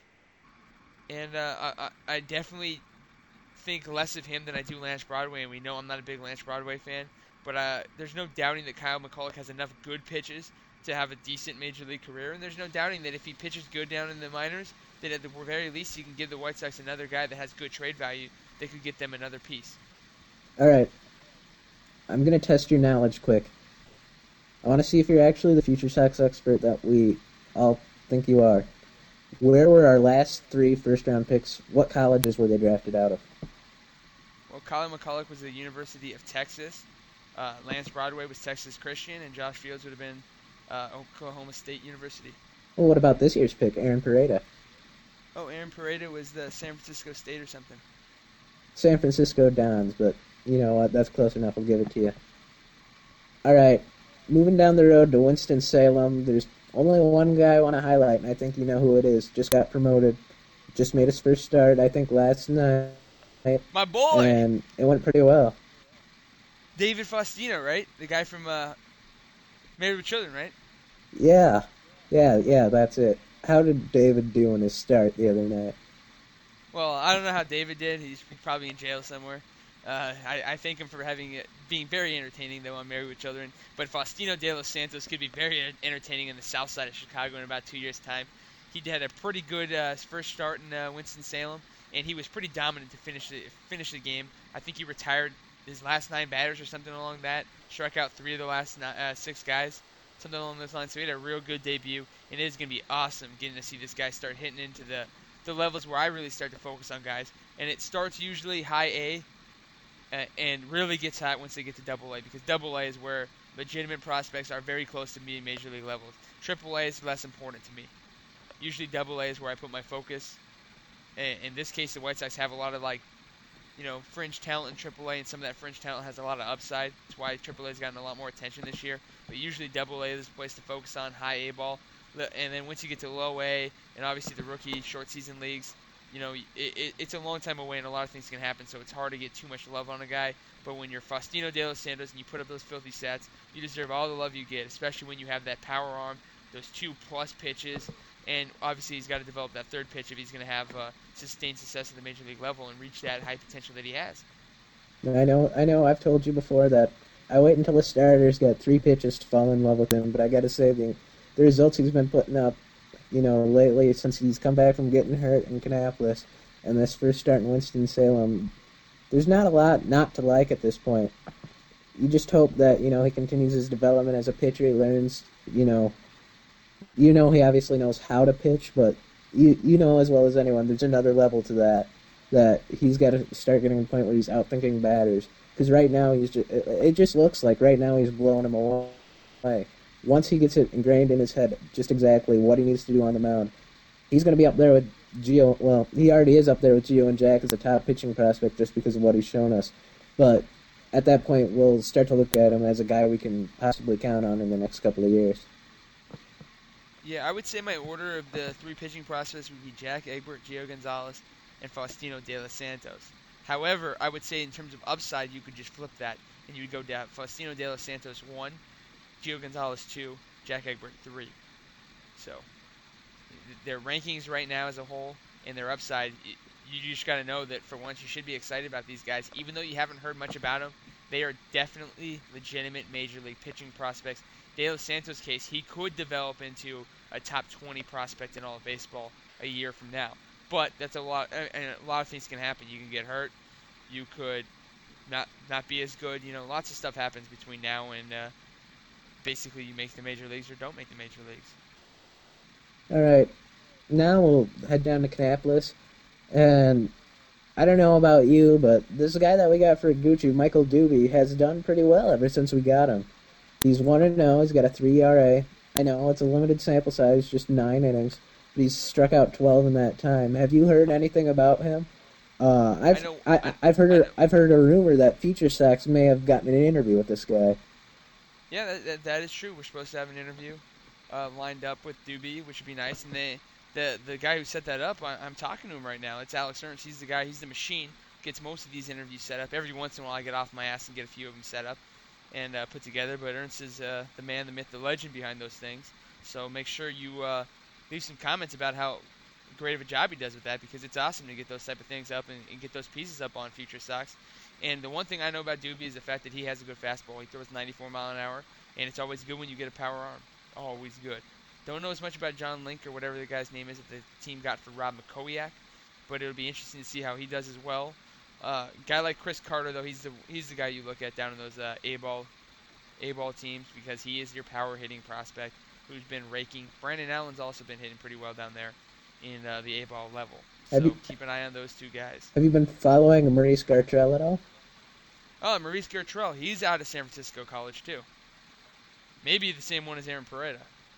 Speaker 2: And uh, I, I definitely think less of him than I do Lance Broadway, and we know I'm not a big Lance Broadway fan, but uh, there's no doubting that Kyle McCullough has enough good pitches to have a decent major league career, and there's no doubting that if he pitches good down in the minors, that at the very least he can give the White Sox another guy that has good trade value that could get them another piece.
Speaker 3: All right. I'm going to test your knowledge quick. I want to see if you're actually the Future Sox expert that we all think you are. Where were our last three first-round picks? What colleges were they drafted out of?
Speaker 2: Well, Colin McCullough was the University of Texas. Uh, Lance Broadway was Texas Christian, and Josh Fields would have been uh, Oklahoma State University.
Speaker 3: Well, what about this year's pick, Aaron Pareda?
Speaker 2: Oh, Aaron Pareda was the San Francisco State or something.
Speaker 3: San Francisco Dons, but you know what? That's close enough. I'll give it to you. All right. Moving down the road to Winston-Salem, there's only one guy I want to highlight, and I think you know who it is. Just got promoted. Just made his first start, I think, last night.
Speaker 2: My boy!
Speaker 3: And it went pretty well.
Speaker 2: David Faustino, right? The guy from uh, Married with Children, right?
Speaker 3: Yeah. Yeah, yeah, that's it. How did David do in his start the other night?
Speaker 2: Well, I don't know how David did. He's probably in jail somewhere. Uh, I, I thank him for having it, being very entertaining, though, on Married with Children. But Faustino de los Santos could be very entertaining in the south side of Chicago in about two years' time. He had a pretty good uh, first start in uh, Winston-Salem, and he was pretty dominant to finish the, finish the game. I think he retired his last nine batters or something along that, struck out three of the last uh, six guys, something along those lines. So he had a real good debut, and it is going to be awesome getting to see this guy start hitting into the, the levels where I really start to focus on guys. And it starts usually high A, and really gets hot once they get to Double A, because Double A is where legitimate prospects are very close to being major league levels. Triple A is less important to me. Usually Double A is where I put my focus. And in this case, the White Sox have a lot of like, you know, fringe talent in Triple A, and some of that fringe talent has a lot of upside. That's why Triple A has gotten a lot more attention this year. But usually Double A is the place to focus on, high A ball. And then once you get to Low A, and obviously the rookie short season leagues, you know, it, it, it's a long time away and a lot of things can happen, so it's hard to get too much love on a guy. But when you're Faustino De Los Santos and you put up those filthy stats, you deserve all the love you get, especially when you have that power arm, those two plus pitches, and obviously he's got to develop that third pitch if he's going to have uh, sustained success at the major league level and reach that high potential that he has.
Speaker 3: I know, I know. I've told you before that I wait until the starter's got three pitches to fall in love with him, but I got to say the the results he's been putting up, you know, lately since he's come back from getting hurt in Kannapolis and this first start in Winston-Salem, there's not a lot not to like at this point. You just hope that, you know, he continues his development as a pitcher. He learns, you know, you know he obviously knows how to pitch, but you you know as well as anyone, there's another level to that, that he's got to start getting to the point where he's outthinking batters. Because right now, he's just, it just looks like right now he's blowing them away. Once he gets it ingrained in his head just exactly what he needs to do on the mound, he's going to be up there with Gio. Well, he already is up there with Gio and Jack as a top pitching prospect just because of what he's shown us. But at that point, we'll start to look at him as a guy we can possibly count on in the next couple of years.
Speaker 2: Yeah, I would say my order of the three pitching prospects would be Jack Egbert, Gio Gonzalez, and Faustino De Los Santos. However, I would say in terms of upside, you could just flip that, and you would go down Faustino De Los Santos one, Gio Gonzalez two, Jack Egbert three. So their rankings right now as a whole and their upside, you just got to know that for once you should be excited about these guys. Even though you haven't heard much about them, they are definitely legitimate major league pitching prospects. De Los Santos' case, he could develop into a top twenty prospect in all of baseball a year from now. But that's a lot, and a lot of things can happen. You can get hurt. You could not not be as good. You know, lots of stuff happens between now and uh, basically you make the major leagues or don't make the major leagues.
Speaker 3: All right, now we'll head down to Kannapolis, and I don't know about you, but this guy that we got for Gucci, Michael Doobie, has done pretty well ever since we got him. He's one and oh. He's got a three E R A. I know it's a limited sample size, just nine innings. But he's struck out twelve in that time. Have you heard anything about him? Uh, I've I know, I, I, I've heard a, I've heard a rumor that Feature Sacks may have gotten an interview with this guy.
Speaker 2: Yeah, that, that, that is true. We're supposed to have an interview uh, lined up with Doobie, which would be nice. And they, the the guy who set that up, I, I'm talking to him right now. It's Alex Ernst. He's the guy. He's the machine. Gets most of these interviews set up. Every once in a while, I get off my ass and get a few of them set up and uh, put together. But Ernst is uh, the man, the myth, the legend behind those things. So make sure you uh, leave some comments about how great of a job he does with that, because it's awesome to get those type of things up and, and get those pieces up on Future Sox. And the one thing I know about Doobie is the fact that he has a good fastball. He throws ninety-four mile an hour, and it's always good when you get a power arm. Always good. Don't know as much about John Link or whatever the guy's name is that the team got for Rob McCoyak, but it'll be interesting to see how he does as well. Uh, guy like Chris Carter, though, he's the he's the guy you look at down in those uh, A-ball A-ball teams, because he is your power hitting prospect who's been raking. Brandon Allen's also been hitting pretty well down there in uh, the A-ball level. So you, keep an eye on those two guys.
Speaker 3: Have you been following Maurice Gartrell at all?
Speaker 2: Oh, Maurice Gartrell. He's out of San Francisco College, too. Maybe the same one as Aaron Pereda.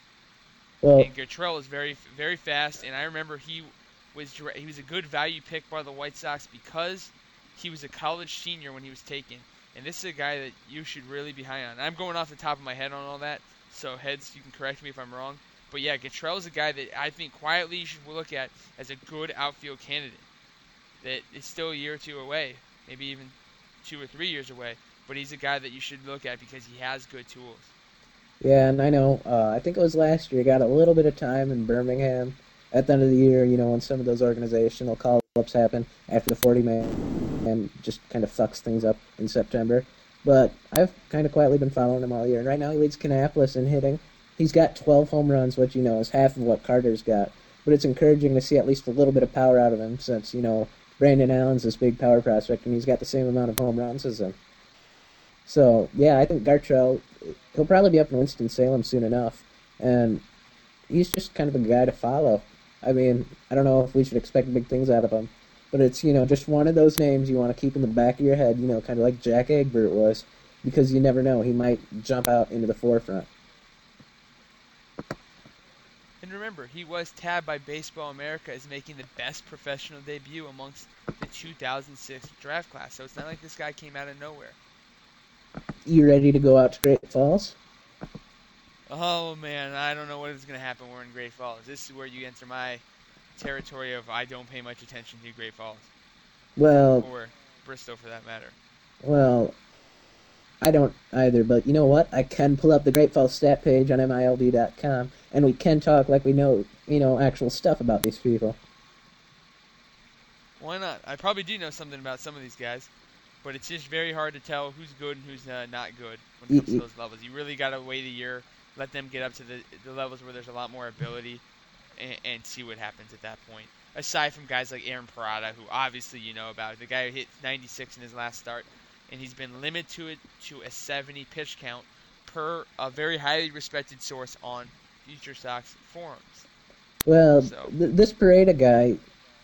Speaker 2: Well, and Gartrell is very, very fast, and I remember he was he was a good value pick by the White Sox because he was a college senior when he was taken. And this is a guy that you should really be high on. I'm going off the top of my head on all that, so heads, you can correct me if I'm wrong. But yeah, Gartrell is a guy that I think quietly you should look at as a good outfield candidate that is still a year or two away, maybe even two or three years away. But he's a guy that you should look at because he has good tools.
Speaker 3: Yeah, and I know, uh, I think it was last year, he got a little bit of time in Birmingham at the end of the year, you know, when some of those organizational call-ups happen after the forty-man and just kind of fucks things up in September. But I've kind of quietly been following him all year, and right now he leads Kannapolis in hitting. He's got twelve home runs, which, you know, is half of what Carter's got. But it's encouraging to see at least a little bit of power out of him since, you know, Brandon Allen's this big power prospect, and he's got the same amount of home runs as him. So, yeah, I think Gartrell, he'll probably be up in Winston-Salem soon enough. And he's just kind of a guy to follow. I mean, I don't know if we should expect big things out of him. But it's, you know, just one of those names you want to keep in the back of your head, you know, kind of like Jack Egbert was. Because you never know, he might jump out into the forefront.
Speaker 2: And remember, he was tabbed by Baseball America as making the best professional debut amongst the two thousand six draft class. So it's not like this guy came out of nowhere.
Speaker 3: You ready to go out to Great Falls?
Speaker 2: Oh, man, I don't know what is going to happen. We're in Great Falls. This is where you enter my territory of I don't pay much attention to Great Falls
Speaker 3: Well,
Speaker 2: or Bristol for that matter.
Speaker 3: well, I don't either, but you know what? I can pull up the Great Falls stat page on M I L D dot com, and we can talk like we know, you know, actual stuff about these people.
Speaker 2: Why not? I probably do know something about some of these guys, but it's just very hard to tell who's good and who's uh, not good when it
Speaker 3: Y-
Speaker 2: comes to
Speaker 3: y-
Speaker 2: those levels. You really got to wait a year, let them get up to the, the levels where there's a lot more ability, and, and see what happens at that point. Aside from guys like Aaron Parada, who obviously you know about, the guy who hit ninety-six in his last start, and he's been limited to it to a seventy pitch count per a very highly respected source on Future Sox forums.
Speaker 3: Well,
Speaker 2: So
Speaker 3: th- this Pareda guy,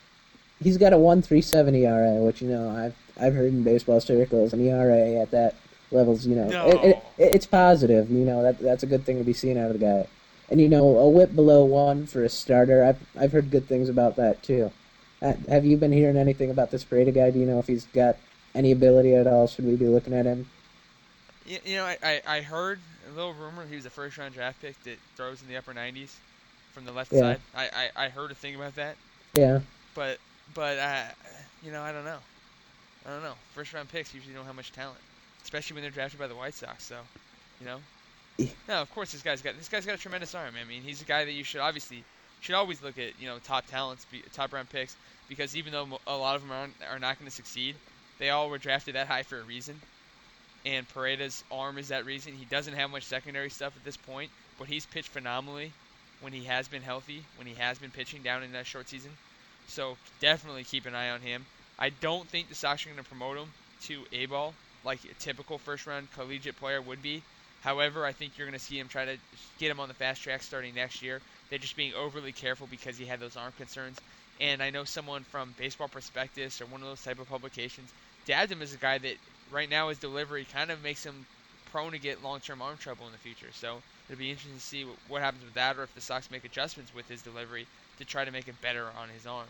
Speaker 3: he's got a one three seven E R A, which you know I've I've heard in baseball circles, an E R A at that level's you know it, it,
Speaker 2: no,
Speaker 3: it's positive. You know that that's a good thing to be seen out of the guy. And you know a whip below one for a starter, I've I've heard good things about that too. Uh, have you been hearing anything about this Pareda guy? Do you know if he's got any ability at all? Should we be looking at him?
Speaker 2: you, you know I, I I heard a little rumor he was a first round draft pick that throws in the upper nineties from the left
Speaker 3: Yeah,
Speaker 2: side. I, I, I heard a thing about that,
Speaker 3: yeah.
Speaker 2: but but uh, you know I don't know. I don't know. First round picks usually don't have much talent, especially when they're drafted by the White Sox. So, you know, no, of course this guy's got this guy's got a tremendous arm. I mean, he's a guy that you should obviously should always look at. You know, top talents, be, top round picks, because even though mo- a lot of them aren't, are not going to succeed, they all were drafted that high for a reason. And Paredes' arm is that reason. He doesn't have much secondary stuff at this point, but he's pitched phenomenally when he has been healthy, when he has been pitching down in that short season. So definitely keep an eye on him. I don't think the Sox are going to promote him to A-ball like a typical first-round collegiate player would be. However, I think you're going to see him try to get him on the fast track starting next year. They're just being overly careful because he had those arm concerns. And I know someone from Baseball Prospectus or one of those type of publications dabbed him as a guy that right now his delivery kind of makes him prone to get long-term arm trouble in the future. So it'll be interesting to see what happens with that, or if the Sox make adjustments with his delivery to try to make it better on his arm.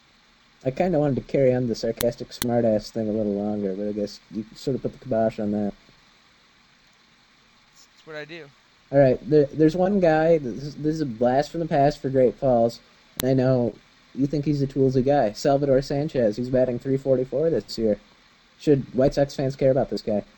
Speaker 3: I kind of wanted to carry on the sarcastic smartass thing a little longer, but I guess you sort of put the kibosh on that.
Speaker 2: That's what I do.
Speaker 3: All right, there, there's one guy. This is, this is a blast from the past for Great Falls. And I know you think he's a toolsy guy. Salvador Sanchez. He's batting three forty-four this year. Should White Sox fans care about this guy?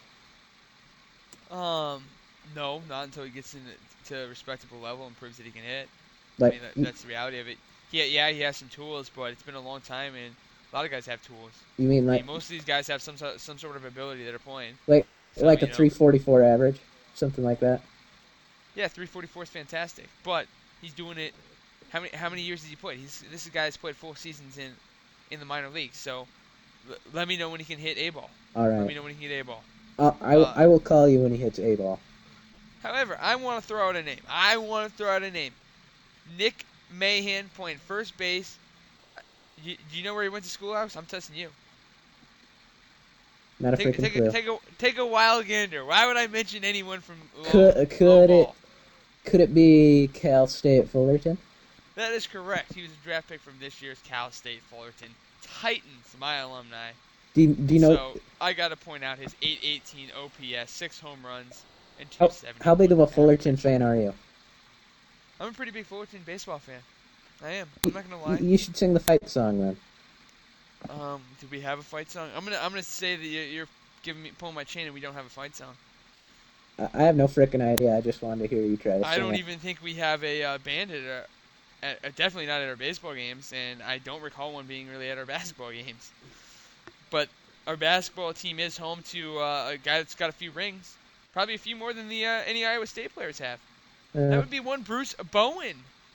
Speaker 2: Um, no, not until he gets into a respectable level and proves that he can hit.
Speaker 3: Like,
Speaker 2: I mean, that, that's the reality of it. Yeah, yeah, he has some tools, but it's been a long time, and a lot of guys have tools.
Speaker 3: you mean
Speaker 2: I
Speaker 3: like
Speaker 2: mean, most of these guys have some sort- some sort of ability that are playing.
Speaker 3: like
Speaker 2: So,
Speaker 3: like a
Speaker 2: you know,
Speaker 3: three forty-four average, something like that?
Speaker 2: yeah, three forty-four is fantastic, but he's doing it. How many how many years has he played? He's this is a guy that's played full seasons in in the minor leagues. So l- let me know when he can hit A ball.
Speaker 3: All
Speaker 2: Let me
Speaker 3: right,
Speaker 2: know when he can hit A ball.
Speaker 3: I'll, I
Speaker 2: Uh,
Speaker 3: I will call you when he hits A ball.
Speaker 2: However, I want to throw out a name. I want to throw out a name. Nick Mahan playing first base. You, do you know where he went to school, Alex? I'm testing you.
Speaker 3: Not a
Speaker 2: Take,
Speaker 3: freaking
Speaker 2: take,
Speaker 3: clue.
Speaker 2: a, take a take a wild gander. Why would I mention anyone from low,
Speaker 3: Could
Speaker 2: low
Speaker 3: could it
Speaker 2: ball?
Speaker 3: could it be Cal State Fullerton?
Speaker 2: That is correct. He was a draft pick from this year's Cal State Fullerton Titans, my alumni.
Speaker 3: Do you, do you know
Speaker 2: So I got to point out his eight eighteen O P S, six home runs, and
Speaker 3: how,
Speaker 2: two seventy.
Speaker 3: how big of a Fullerton fan are you?
Speaker 2: I'm a pretty big Fullerton baseball fan. I am. I'm not gonna lie.
Speaker 3: You, you should sing the fight song then.
Speaker 2: Um, do we have a fight song? I'm gonna I'm gonna say that you're, you're giving me pulling my chain and we don't have a fight song.
Speaker 3: I, I have no frickin' idea. I just wanted to hear you try to
Speaker 2: I
Speaker 3: sing
Speaker 2: don't
Speaker 3: it.
Speaker 2: even think we have a uh, band at, our, at uh, definitely not at our baseball games, and I don't recall one being really at our basketball games. But our basketball team is home to uh, a guy that's got a few rings, probably a few more than the uh, any Iowa State players have. That
Speaker 3: Uh,
Speaker 2: would be one Bruce Bowen.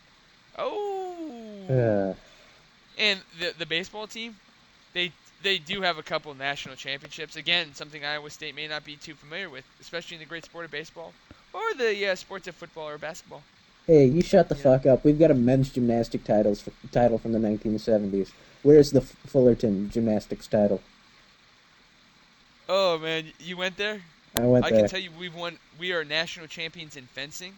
Speaker 2: Oh.
Speaker 3: uh,
Speaker 2: And the the baseball team, they they do have a couple national championships. Again, something Iowa State may not be too familiar with, especially in the great sport of baseball or the uh, sports of football or basketball.
Speaker 3: hey, you shut the
Speaker 2: Yeah.
Speaker 3: fuck up. We've got a men's gymnastic titles title from the nineteen seventies. Where's the F- Fullerton gymnastics title?
Speaker 2: Oh man, you went there?
Speaker 3: I went
Speaker 2: I
Speaker 3: there.
Speaker 2: can tell you, we've won. We are national champions in fencing.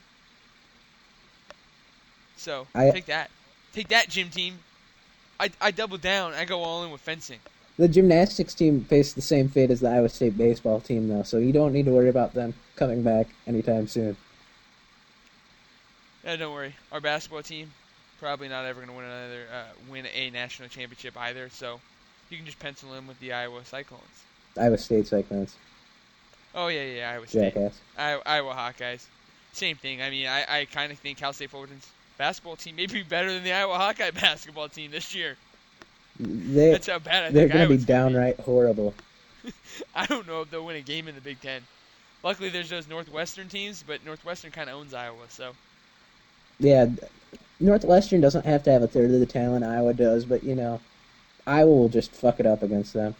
Speaker 2: So
Speaker 3: I-
Speaker 2: take that, take that, gym team. I I double down. I go all in with fencing.
Speaker 3: The gymnastics team faced the same fate as the Iowa State baseball team, though, so you don't need to worry about them coming back anytime soon.
Speaker 2: Yeah, don't worry. Our basketball team, Probably not ever going to win another uh, win a national championship either. So you can just pencil in with the Iowa Cyclones.
Speaker 3: Iowa State Cyclones.
Speaker 2: Oh yeah, yeah, Iowa State.
Speaker 3: Jackass.
Speaker 2: I, Iowa Hawkeyes. Same thing. I mean, I, I kind of think Cal State Fullerton's basketball team may be better than the Iowa Hawkeye basketball team this year.
Speaker 3: They,
Speaker 2: That's how bad I
Speaker 3: they're
Speaker 2: think
Speaker 3: going to be
Speaker 2: Iowa's gonna
Speaker 3: downright horrible.
Speaker 2: I don't know if they'll win a game in the Big Ten. Luckily, there's those Northwestern teams, but Northwestern kind of owns Iowa, so.
Speaker 3: Yeah, Northwestern doesn't have to have a third of the talent Iowa does, but, you know, Iowa will just fuck it up against them.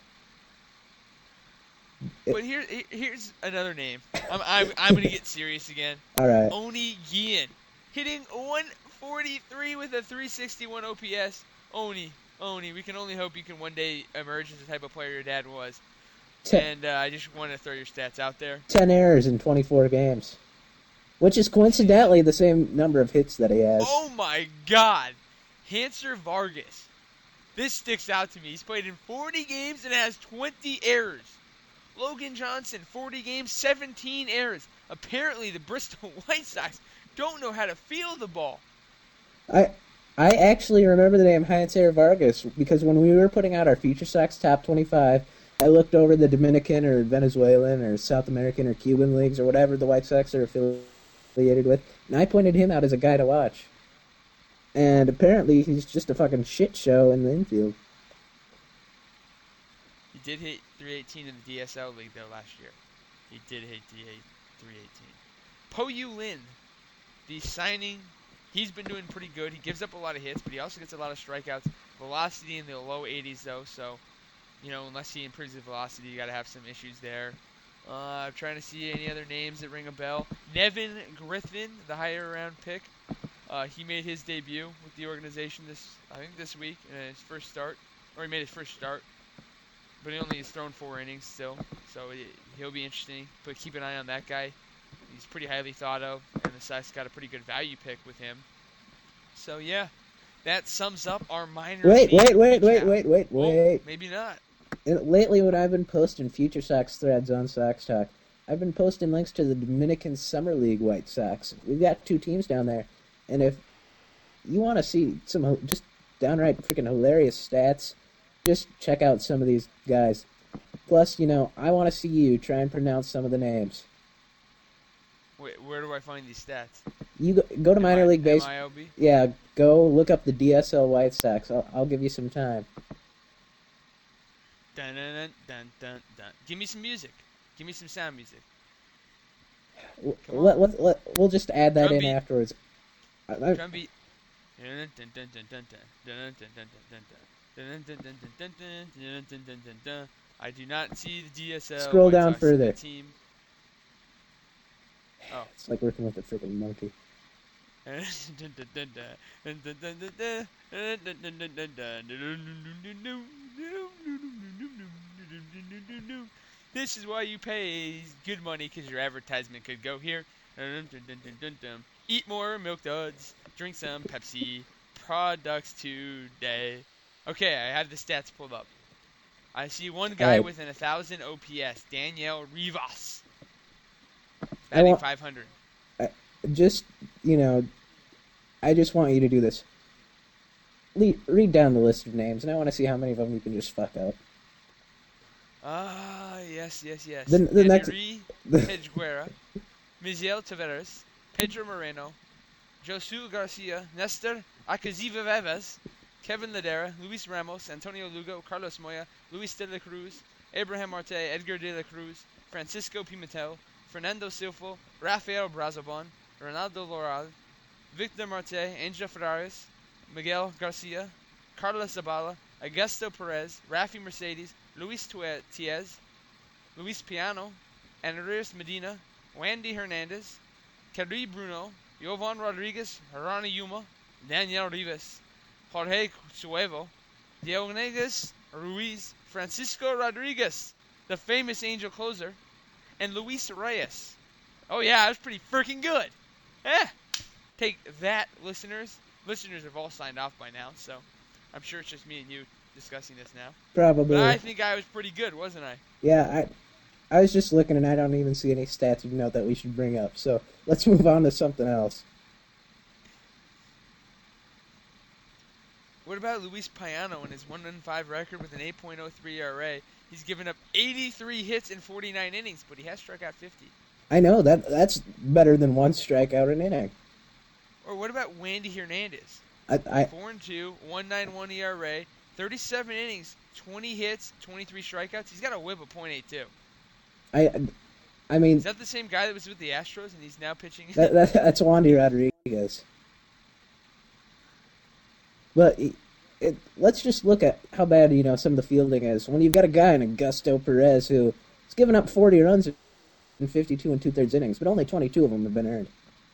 Speaker 2: But here, here's another name. I'm, I'm, I'm going to get serious again.
Speaker 3: All right.
Speaker 2: Oni Guillen. Hitting one forty-three with a three sixty-one O P S. Oni, Oni, we can only hope you can one day emerge as the type of player your dad was.
Speaker 3: Ten,
Speaker 2: and uh, I just want to throw your stats out there.
Speaker 3: ten errors in twenty-four games. Which is coincidentally the same number of hits that he has.
Speaker 2: Oh my God. Hanser Vargas. This sticks out to me. He's played in forty games and has twenty errors. Logan Johnson, forty games, seventeen errors. Apparently the Bristol White Sox don't know how to field the ball.
Speaker 3: I I actually remember the name Hanser Vargas because when we were putting out our Future Sox Top twenty-five, I looked over the Dominican or Venezuelan or South American or Cuban leagues or whatever the White Sox are affiliated with, and I pointed him out as a guy to watch. And apparently he's just a fucking shit show in the infield.
Speaker 2: He did hit three eighteen in the D S L League, though, last year. He did hit three eighteen. Po Yu Lin, the signing, he's been doing pretty good. He gives up a lot of hits, but he also gets a lot of strikeouts. Velocity in the low eighties, though, so, you know, unless he improves his velocity, you got to have some issues there. Uh, I'm trying to see any other names that ring a bell. Nevin Griffin, the higher round pick. Uh, he made his debut with the organization this, I think, this week in his first start, or he made his first start. But he only has thrown four innings still, so he'll be interesting. But keep an eye on that guy. He's pretty highly thought of, and the Sox got a pretty good value pick with him. So yeah, that sums up our minor.
Speaker 3: Wait,
Speaker 2: league
Speaker 3: wait, wait,
Speaker 2: recap.
Speaker 3: wait, wait, wait,
Speaker 2: Well,
Speaker 3: wait.
Speaker 2: maybe not.
Speaker 3: And lately, when I've been posting Future Sox threads on Sox Talk, I've been posting links to the Dominican Summer League White Sox. We've got two teams down there, and if you want to see some just downright freaking hilarious stats, just check out some of these guys. Plus, you know, I want to see you try and pronounce some of the names.
Speaker 2: Wait, where do I find these stats?
Speaker 3: You go, go to minor league base.
Speaker 2: M I L B?
Speaker 3: Yeah, go look up the D S L White Sox. I'll, I'll give you some time.
Speaker 2: Dun, dun, dun, dun, dun, dun. Give me some music. Give me some sound music.
Speaker 3: Let, let, let, we'll just add that
Speaker 2: Drum
Speaker 3: in
Speaker 2: beat.
Speaker 3: afterwards. I, I,
Speaker 2: Drum beat. Dun, dun, dun, dun, dun, dun. Dun, dun, dun, dun, dun, dun. Dun, dun, dun, dun, dun, dun. Dun, dun, dun, dun, dun. I do not see the D S L
Speaker 3: Scroll
Speaker 2: White
Speaker 3: down
Speaker 2: Sox in the
Speaker 3: further.
Speaker 2: team. Oh.
Speaker 3: It's like working with a freaking monkey.
Speaker 2: This is why you pay good money, because your advertisement could go here. Eat more Milk Duds. Drink some Pepsi. Products today. Okay, I have the stats pulled up. I see one guy
Speaker 3: Right.
Speaker 2: with an one thousand O P S. Daniel Rivas.
Speaker 3: I
Speaker 2: Batting
Speaker 3: want-
Speaker 2: five hundred.
Speaker 3: Just, you know, I just want you to do this. Le- read down the list of names, and I want to see how many of them you can just fuck up.
Speaker 2: Ah, yes, yes, yes.
Speaker 3: The- the next-
Speaker 2: Henry
Speaker 3: the-
Speaker 2: Pedguera, Miguel Taveras, Pedro Moreno, Josu Garcia, Nestor Acaziva-Vevas, Kevin Ladera, Luis Ramos, Antonio Lugo, Carlos Moya, Luis de la Cruz, Abraham Marte, Edgar de la Cruz, Francisco Pimentel, Fernando Silfo, Rafael Brazabon, Ronaldo Loral, Victor Marte, Angel Ferraris, Miguel Garcia, Carlos Zabala, Augusto Perez, Rafi Mercedes, Luis Tue- Tiez, Luis Piano, Andres Medina, Wandy Hernandez, Kerry Bruno, Jovan Rodriguez, Rani Yuma, Daniel Rivas, Jorge Suevo, Dionegas Ruiz, Francisco Rodriguez, the famous Angel closer, and Luis Reyes. Oh yeah, that was pretty freaking good. Eh. Take that, listeners. Listeners have all signed off by now, so I'm sure it's just me and you discussing this now.
Speaker 3: Probably.
Speaker 2: But I think I was pretty good, wasn't I?
Speaker 3: Yeah, I I was just looking, and I don't even see any stats of note that we should bring up. So let's move on to something else.
Speaker 2: What about Luis Payano and his one and five record with an eight point oh three E R A? He's given up eighty-three hits in forty-nine innings, but he has struck out fifty.
Speaker 3: I know that that's better than one strikeout an inning.
Speaker 2: Or what about Wandy Hernandez?
Speaker 3: I, I
Speaker 2: four and two, one point nine one E R A, thirty-seven innings, twenty hits, twenty-three strikeouts. He's got a whip of point eight two.
Speaker 3: I I mean
Speaker 2: Is that the same guy that was with the Astros and he's now pitching?
Speaker 3: that, that that's Wandy Rodriguez. But it, it, let's just look at how bad, you know, some of the fielding is. When you've got a guy in Augusto Perez who has given up forty runs in fifty-two and two-thirds innings, but only twenty-two of them have been earned.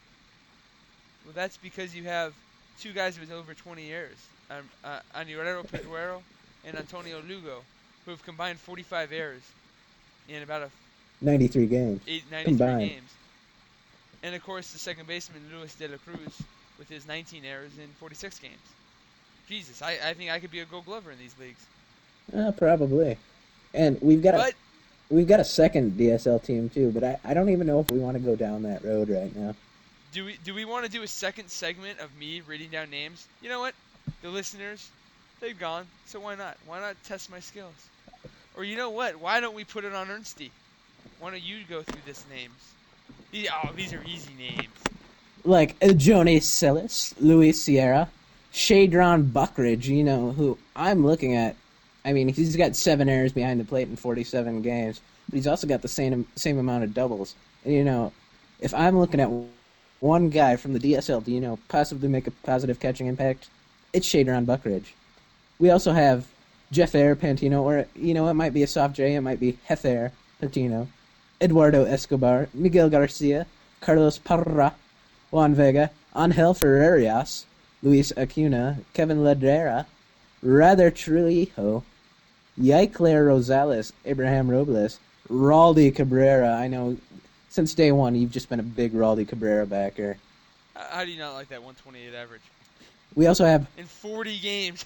Speaker 2: Well, that's because you have two guys with over twenty years, um, uh, Anuero Peguero and Antonio Lugo, who have combined forty-five errors in about a
Speaker 3: ninety-three games.
Speaker 2: eight, ninety-three
Speaker 3: combined.
Speaker 2: games. And, of course, the second baseman, Luis de la Cruz, with his nineteen errors in forty-six games. Jesus, I, I think I could be a Gold Glover in these leagues.
Speaker 3: Uh, probably. And we've got
Speaker 2: But
Speaker 3: a we've got a second D S L team too, but I, I don't even know if we want to go down that road right now.
Speaker 2: do we do we want to do a second segment of me reading down names? You know what? The listeners, they've gone, so why not? Why not test my skills? Or you know what? Why don't we put it on Ernsty? Why don't you go through these names? These, oh, these are easy names.
Speaker 3: Like uh, Joni Celis, Luis Sierra, Shadron Buckridge, you know, who I'm looking at. I mean, he's got seven errors behind the plate in forty-seven games, but he's also got the same same amount of doubles. And, you know, if I'm looking at one guy from the D S L to, you know, possibly make a positive catching impact, it's Shadron Buckridge. We also have Jeff Air Pantino, or, you know, it might be a soft J, it might be Jefer Pantino, Eduardo Escobar, Miguel Garcia, Carlos Parra, Juan Vega, Angel Ferrerias, Luis Acuna, Kevin Ledera, Rather Trujillo, Yaicler Rosales, Abraham Robles, Raldy Cabrera. I know since day one you've just been a big Raldy Cabrera backer.
Speaker 2: How, how do you not like that one twenty-eight average?
Speaker 3: We also have
Speaker 2: In forty games.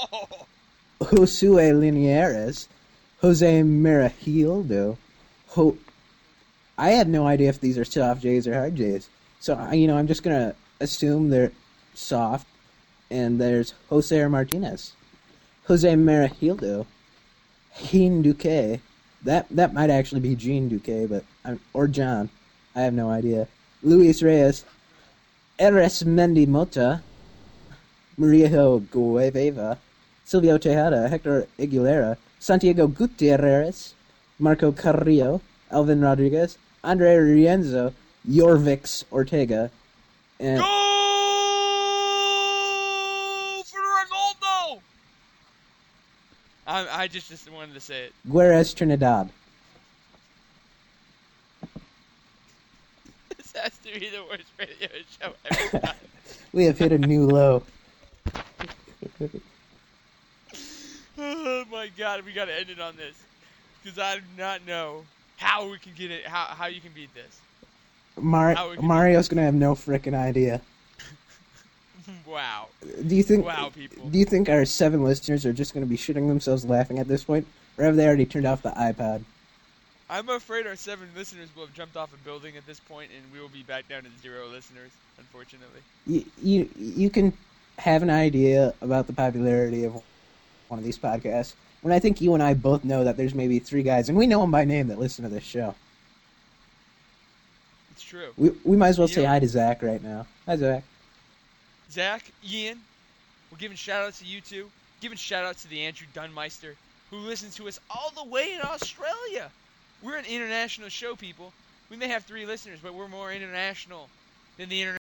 Speaker 3: Josue Linieres, Jose Miragildo. Ho- I had no idea if these are soft J's or hard J's. So, I- you know, I'm just going to assume they're soft. And there's Jose Martinez. Jose Miragildo. Jean Duque. That that might actually be Jean Duque, but I'm, or John. I have no idea. Luis Reyes. Eres Mendy Mota. Mario Gueveva. Silvio Tejada. Hector Aguilera. Santiago Gutierrez. Marco Carrillo. Alvin Rodriguez. Andre Rienzo. Jorvix Ortega. And
Speaker 2: Go for Ronaldo! I I just just wanted to say it.
Speaker 3: Guerres Trinidad.
Speaker 2: This has to be the worst radio show ever done.
Speaker 3: We have hit a new low.
Speaker 2: Oh my god, we gotta end it on this. Because I do not know how we can get it, how how you can beat this.
Speaker 3: Mar-
Speaker 2: How we can
Speaker 3: Mario's gonna have no frickin' idea.
Speaker 2: Wow.
Speaker 3: Do you think?
Speaker 2: Wow, people.
Speaker 3: Do you think our seven listeners are just gonna be shitting themselves laughing at this point, or have they already turned off the iPod?
Speaker 2: I'm afraid our seven listeners will have jumped off a building at this point, and we will be back down to zero listeners, unfortunately.
Speaker 3: You you you can have an idea about the popularity of one of these podcasts when I think you and I both know that there's maybe three guys, and we know them by name, that listen to this show.
Speaker 2: It's true.
Speaker 3: We we might as well
Speaker 2: You
Speaker 3: say
Speaker 2: know-
Speaker 3: hi to Zach right now. Hi, Zach.
Speaker 2: Zach, Ian, we're giving shout-outs to you two. Giving shout-outs to the Andrew Dunmeister, who listens to us all the way in Australia. We're an international show, people. We may have three listeners, but we're more international than the internet.